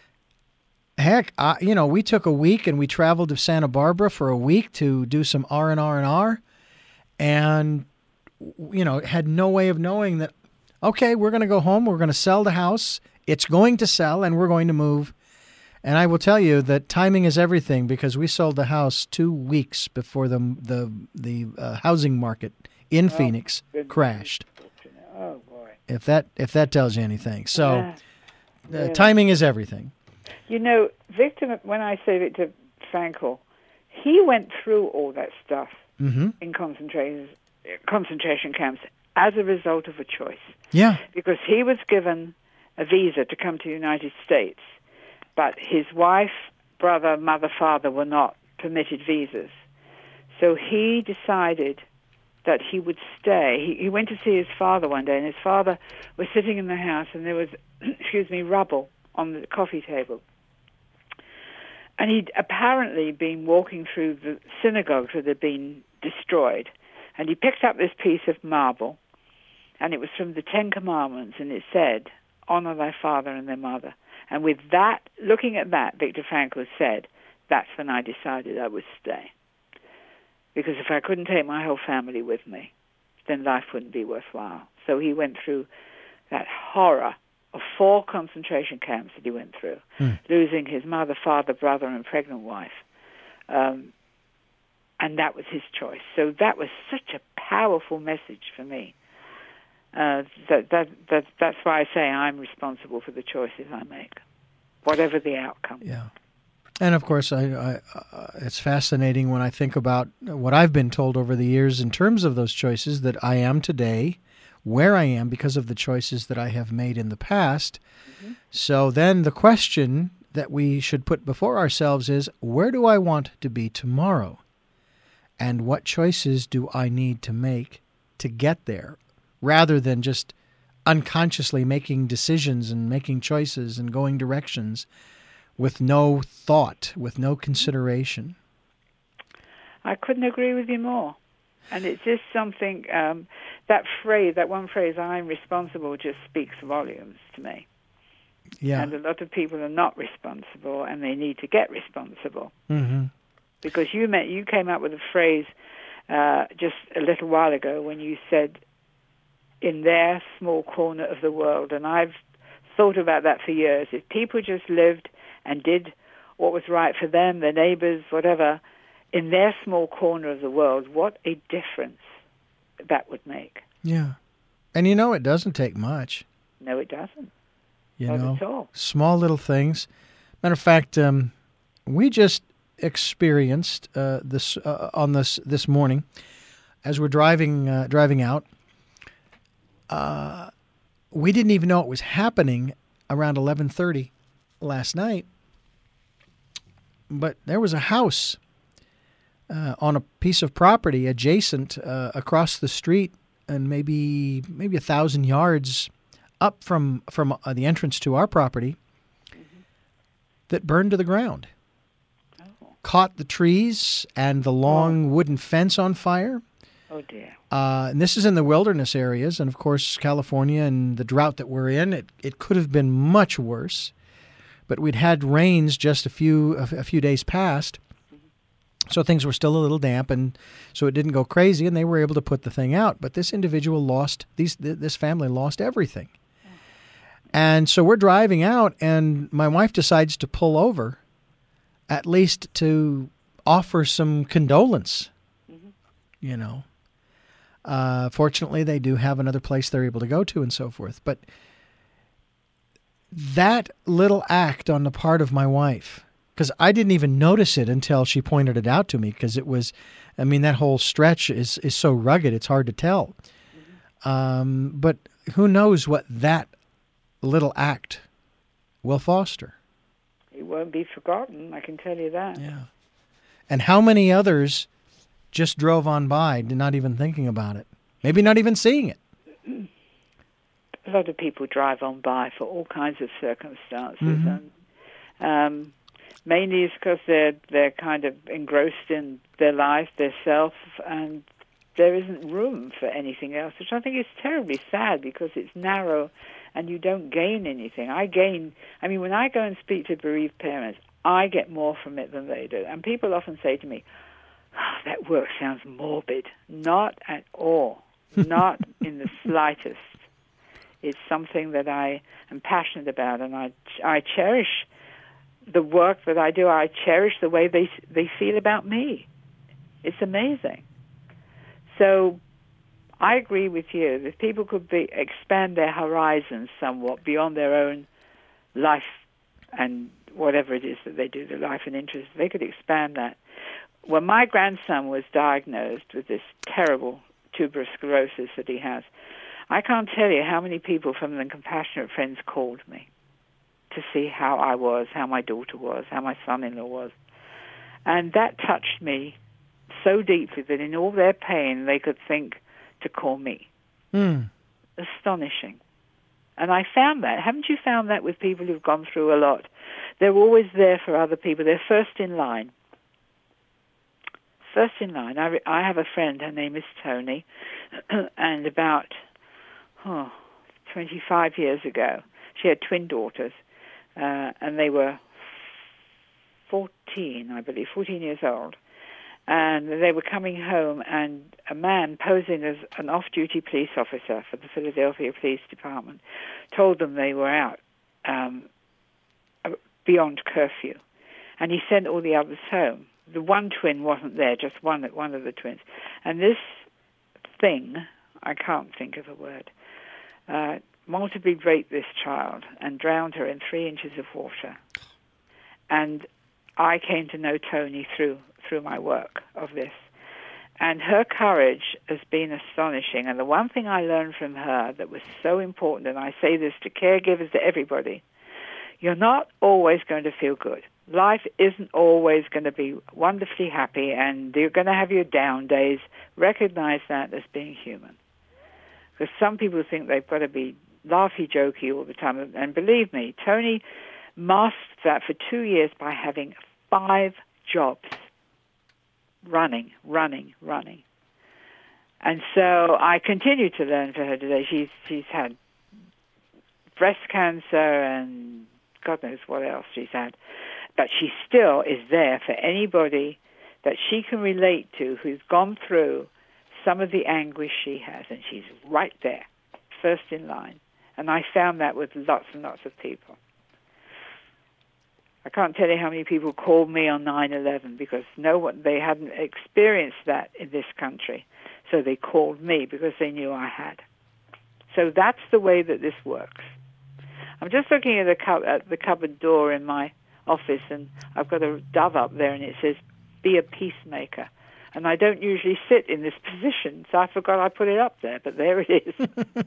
S1: Heck, we took a week and we traveled to Santa Barbara for a week to do some R&R, and had no way of knowing that, okay, we're going to go home, we're going to sell the house, it's going to sell, and we're going to move. And I will tell you that timing is everything, because we sold the house 2 weeks before the housing market in Phoenix crashed.
S2: Oh, boy.
S1: If that tells you anything. So timing is everything.
S2: Viktor, when I say Viktor Frankl, he went through all that stuff in concentration camps as a result of a choice.
S1: Yeah.
S2: Because he was given a visa to come to the United States, but his wife, brother, mother, father were not permitted visas. So he decided that he would stay. He went to see his father one day, and his father was sitting in the house, and there was, rubble on the coffee table. And he'd apparently been walking through the synagogues that had been destroyed, and he picked up this piece of marble, and it was from the Ten Commandments, and it said, honor thy father and thy mother. And with that, looking at that, Viktor Frankl said, that's when I decided I would stay. Because if I couldn't take my whole family with me, then life wouldn't be worthwhile. So he went through that horror of 4 concentration camps that he went through, losing his mother, father, brother, and pregnant wife. And that was his choice. So that was such a powerful message for me. That's why I say I'm responsible for the choices I make, whatever the outcome.
S1: Yeah. And of course, it's fascinating when I think about what I've been told over the years in terms of those choices, that I am today where I am because of the choices that I have made in the past. Mm-hmm. So then the question that we should put before ourselves is, where do I want to be tomorrow? And what choices do I need to make to get there? Rather than just unconsciously making decisions and making choices and going directions with no thought, with no consideration.
S2: I couldn't agree with you more. And it's just something, that one phrase, I'm responsible, just speaks volumes to me.
S1: Yeah.
S2: And a lot of people are not responsible, and they need to get responsible.
S1: Mm-hmm.
S2: Because you came up with a phrase just a little while ago when you said, in their small corner of the world, and I've thought about that for years. If people just lived and did what was right for them, their neighbors, whatever, in their small corner of the world, what a difference that would make.
S1: Yeah. And it doesn't take much.
S2: No, it doesn't.
S1: Not
S2: at all.
S1: Small little things. Matter of fact, we just experienced this morning as we're driving out. We didn't even know it was happening around 11:30 last night, but there was a house on a piece of property adjacent across the street, and maybe 1,000 yards up from the entrance to our property, that burned to the ground.
S2: Oh.
S1: Caught the trees and the long wooden fence on fire.
S2: Oh, dear.
S1: And this is in the wilderness areas, and of course, California and the drought that we're in, it could have been much worse. But we'd had rains just a few days past, so things were still a little damp, and so it didn't go crazy, and they were able to put the thing out. But this individual this family lost everything. And so we're driving out, and my wife decides to pull over, at least to offer some condolence, Fortunately, they do have another place they're able to go to and so forth. But that little act on the part of my wife, because I didn't even notice it until she pointed it out to me, because it was, that whole stretch is so rugged, it's hard to tell. But who knows what that little act will foster.
S2: It won't be forgotten, I can tell you that.
S1: Yeah. And how many others just drove on by, not even thinking about it, maybe not even seeing it?
S2: A lot of people drive on by for all kinds of circumstances, and mainly it's because they're kind of engrossed in their life, their self, and there isn't room for anything else, which I think is terribly sad, because it's narrow and you don't gain anything. When I go and speak to bereaved parents, I get more from it than they do. And people often say to me, that work sounds morbid. Not at all. Not in the slightest. It's something that I am passionate about, and I cherish the work that I do. I cherish the way they feel about me. It's amazing. So I agree with you that people could expand their horizons somewhat beyond their own life and whatever it is that they do, their life and interest. They could expand that. When my grandson was diagnosed with this terrible tuberous sclerosis that he has, I can't tell you how many people from the Compassionate Friends called me to see how I was, how my daughter was, how my son-in-law was. And that touched me so deeply that in all their pain they could think to call me. Astonishing. And I found that. Haven't you found that with people who've gone through a lot? They're always there for other people. They're first in line. First in line. I have a friend, her name is Tony, and about 25 years ago, she had twin daughters, and they were 14, I believe, 14 years old. And they were coming home, and a man posing as an off-duty police officer for the Philadelphia Police Department told them they were out beyond curfew. And he sent all the others home. The one twin wasn't there, just one of the twins. And this thing, I can't think of a word, multiply raped this child and drowned her in 3 inches of water. And I came to know Tony through my work of this. And her courage has been astonishing. And the one thing I learned from her that was so important, and I say this to caregivers, to everybody, you're not always going to feel good. Life isn't always going to be wonderfully happy, and you're going to have your down days. Recognize that as being human. Because some people think they've got to be laughy, jokey all the time. And believe me, Tony mastered that for 2 years by having 5 jobs, running. And so I continue to learn for her today. She's had breast cancer and God knows what else she's had. But she still is there for anybody that she can relate to who's gone through some of the anguish she has. And she's right there, first in line. And I found that with lots and lots of people. I can't tell you how many people called me on 9/11 because they hadn't experienced that in this country. So they called me because they knew I had. So that's the way that this works. I'm just looking at the cupboard door in my office, and I've got a dove up there, and it says, "Be a peacemaker." And I don't usually sit in this position, so I forgot I put it up there, but there it is.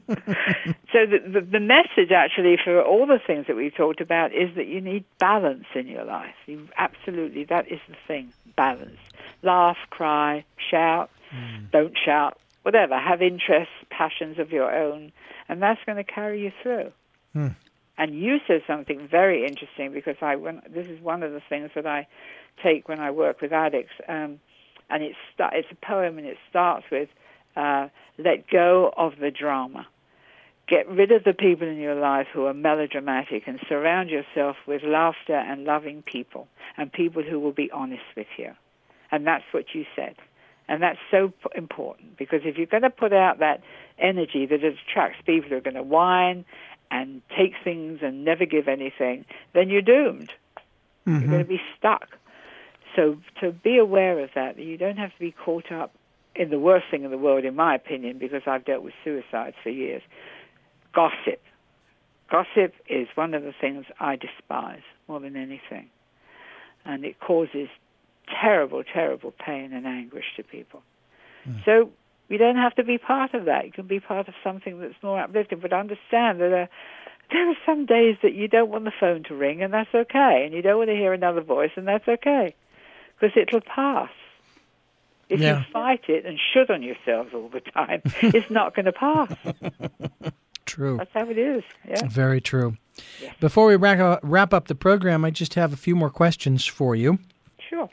S2: So the message, actually, for all the things that we've talked about is that you need balance in your life. Absolutely, that is the thing, balance. Laugh, cry, shout, don't shout, whatever. Have interests, passions of your own, and that's going to carry you through. And you said something very interesting, because this is one of the things that I take when I work with addicts, and it's a poem, and it starts with, let go of the drama. Get rid of the people in your life who are melodramatic, and surround yourself with laughter and loving people, and people who will be honest with you. And that's what you said. And that's so important, because if you're going to put out that energy that attracts people who are going to whine and take things and never give anything, then you're doomed. You're going to be stuck. So to be aware of that, you don't have to be caught up in the worst thing in the world, in my opinion, because I've dealt with suicides for years. Gossip. Gossip is one of the things I despise more than anything. And it causes terrible, terrible pain and anguish to people. So you don't have to be part of that. You can be part of something that's more uplifting, but understand that there are some days that you don't want the phone to ring, and that's okay, and you don't want to hear another voice, and that's okay, because it'll pass. If you fight it and should on yourselves all the time, it's not going to pass.
S1: True.
S2: That's how it is. Yeah.
S1: Very true.
S2: Yes.
S1: Before we wrap up the program, I just have a few more questions for you.
S2: Sure.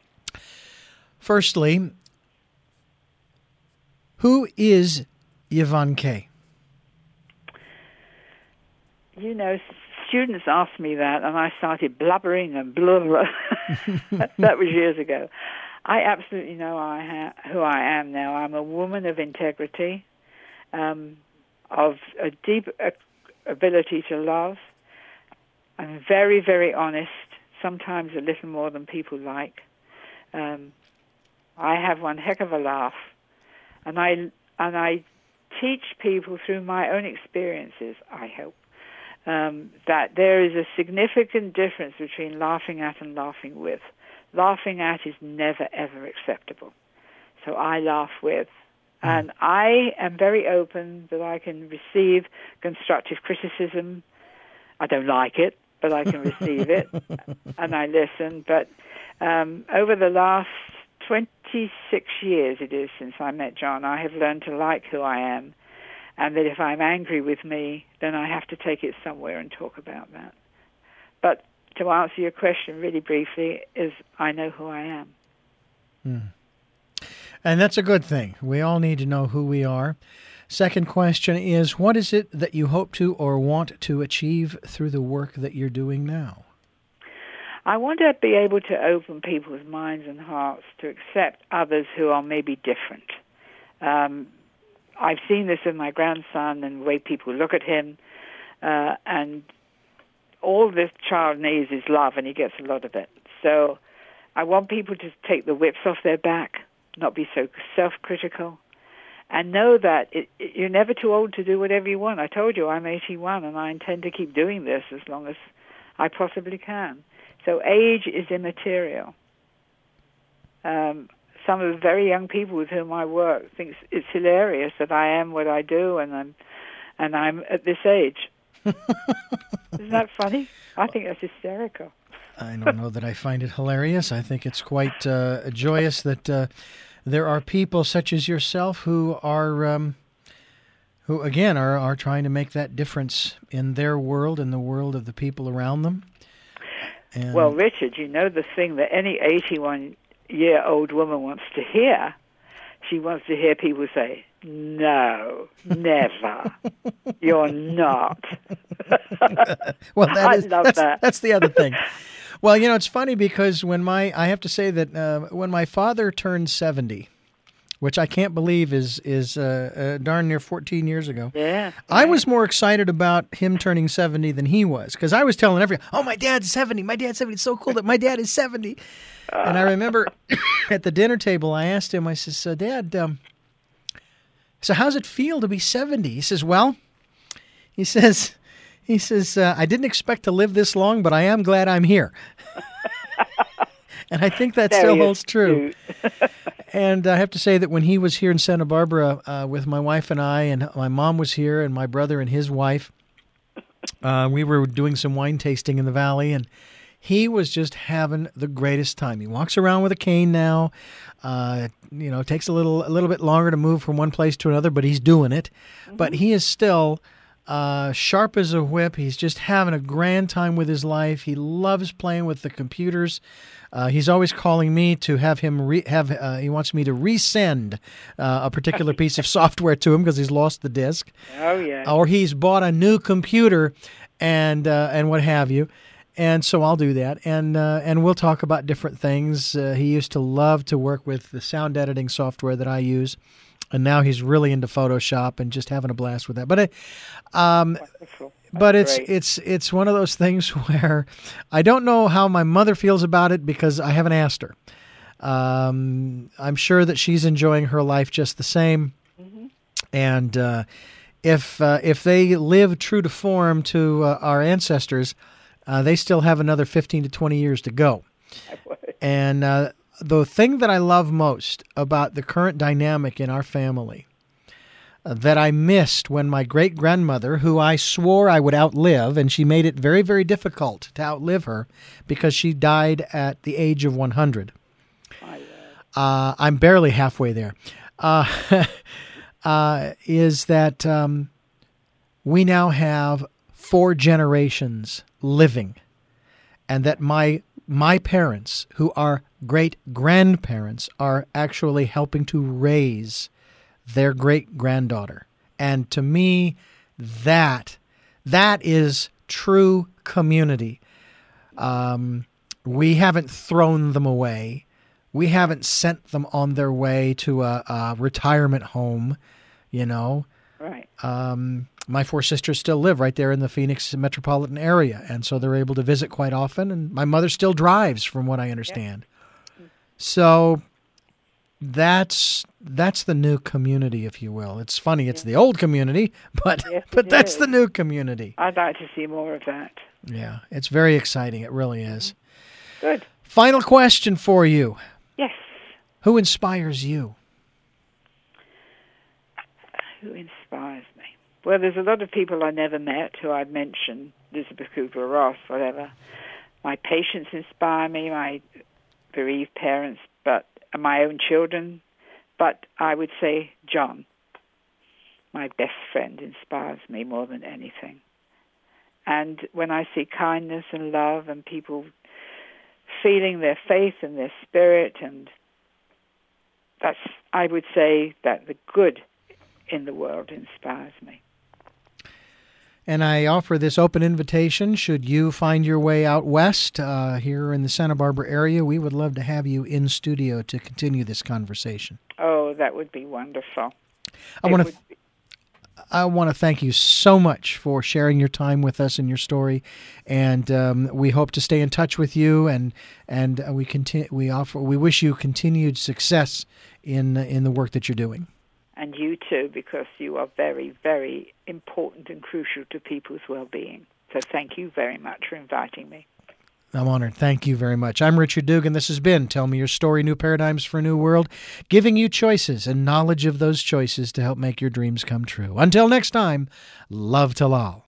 S1: Firstly, who is Yvonne K?
S2: You know, students asked me that, and I started blubbering and blah, blah. That was years ago. I absolutely know who I am now. I'm a woman of integrity, of a deep ability to love. I'm very, very honest, sometimes a little more than people like. I have one heck of a laugh, and I teach people through my own experiences, I hope, that there is a significant difference between laughing at and laughing with. Laughing at is never, ever acceptable. So I laugh with. And I am very open that I can receive constructive criticism. I don't like it, but I can receive it, and I listen. But over the last 26 years it is since I met John, I have learned to like who I am, and that if I'm angry with me, then I have to take it somewhere and talk about that. But to answer your question really briefly, is I know who I am.
S1: And that's a good thing. We all need to know who we are. Second question is, what is it that you hope to or want to achieve through the work that you're doing now?
S2: I want to be able to open people's minds and hearts to accept others who are maybe different. I've seen this with my grandson and the way people look at him, and all this child needs is love, and he gets a lot of it. So I want people to take the whips off their back, not be so self-critical, and know that you're never too old to do whatever you want. I told you I'm 81, and I intend to keep doing this as long as I possibly can. So age is immaterial. Some of the very young people with whom I work think it's hilarious that I am what I do, and I'm at this age. Isn't that funny? I think that's hysterical.
S1: I don't know that I find it hilarious. I think it's quite joyous that there are people such as yourself who are who again are trying to make that difference in their world and the world of the people around them. And
S2: well, Richard, you know the thing that any 81-year-old woman wants to hear? She wants to hear people say, no, never. You're not.
S1: Well,
S2: I love that.
S1: That's the other thing. Well, it's funny because I have to say that when my father turned 70, which I can't believe is darn near 14 years ago.
S2: Yeah.
S1: I was more excited about him turning 70 than he was, because I was telling everyone, oh, my dad's 70. My dad's 70. It's so cool that my dad is 70. And I remember at the dinner table, I asked him, I said, so Dad, so how's it feel to be 70? He says, well, he says, I didn't expect to live this long, but I am glad I'm here. And I think that still holds true. And I have to say that when he was here in Santa Barbara with my wife and I, and my mom was here, and my brother and his wife, we were doing some wine tasting in the valley, and he was just having the greatest time. He walks around with a cane now. Takes a little bit longer to move from one place to another, but he's doing it. Mm-hmm. But he is still sharp as a whip. He's just having a grand time with his life. He loves playing with the computers. He's always calling me to have him he wants me to resend a particular piece of software to him because he's lost the disk.
S2: Oh yeah.
S1: Or he's bought a new computer and what have you. And so I'll do that, and we'll talk about different things. He used to love to work with the sound editing software that I use, and now he's really into Photoshop and just having a blast with that. But it's one of those things where I don't know how my mother feels about it because I haven't asked her. I'm sure that she's enjoying her life just the same, mm-hmm. And if they live true to form to our ancestors. They still have another 15 to 20 years to go. And the thing that I love most about the current dynamic in our family that I missed when my great-grandmother, who I swore I would outlive, and she made it very, very difficult to outlive her because she died at the age of 100. I'm barely halfway there. Is that we now have 4 generations living, and that my parents, who are great-grandparents, are actually helping to raise their great-granddaughter. And to me, that is true community. We haven't thrown them away. We haven't sent them on their way to a retirement home,
S2: Right.
S1: My 4 sisters still live right there in the Phoenix metropolitan area, and so they're able to visit quite often. And my mother still drives, from what I understand. Yeah. So that's the new community, if you will. It's funny, it's the old community, but that's the new community.
S2: I'd like to see more of that.
S1: Yeah, it's very exciting. It really is.
S2: Good.
S1: Final question for you.
S2: Yes.
S1: Who inspires you?
S2: Who inspires me? Well, there's a lot of people I never met who I'd mention, Elizabeth Kubler-Ross, whatever. My patients inspire me, my bereaved parents, but my own children. But I would say John, my best friend, inspires me more than anything. And when I see kindness and love and people feeling their faith and their spirit, and I would say that the good in the world inspires me.
S1: And I offer this open invitation. Should you find your way out west here in the Santa Barbara area, we would love to have you in studio to continue this conversation.
S2: Oh, that would be wonderful.
S1: I want to thank you so much for sharing your time with us and your story, and we hope to stay in touch with you. And we wish you continued success in the work that you're doing.
S2: And you too, because you are very, very important and crucial to people's well-being. So thank you very much for inviting me.
S1: I'm honored. Thank you very much. I'm Richard Dugan. This has been Tell Me Your Story, New Paradigms for a New World, giving you choices and knowledge of those choices to help make your dreams come true. Until next time, love to all.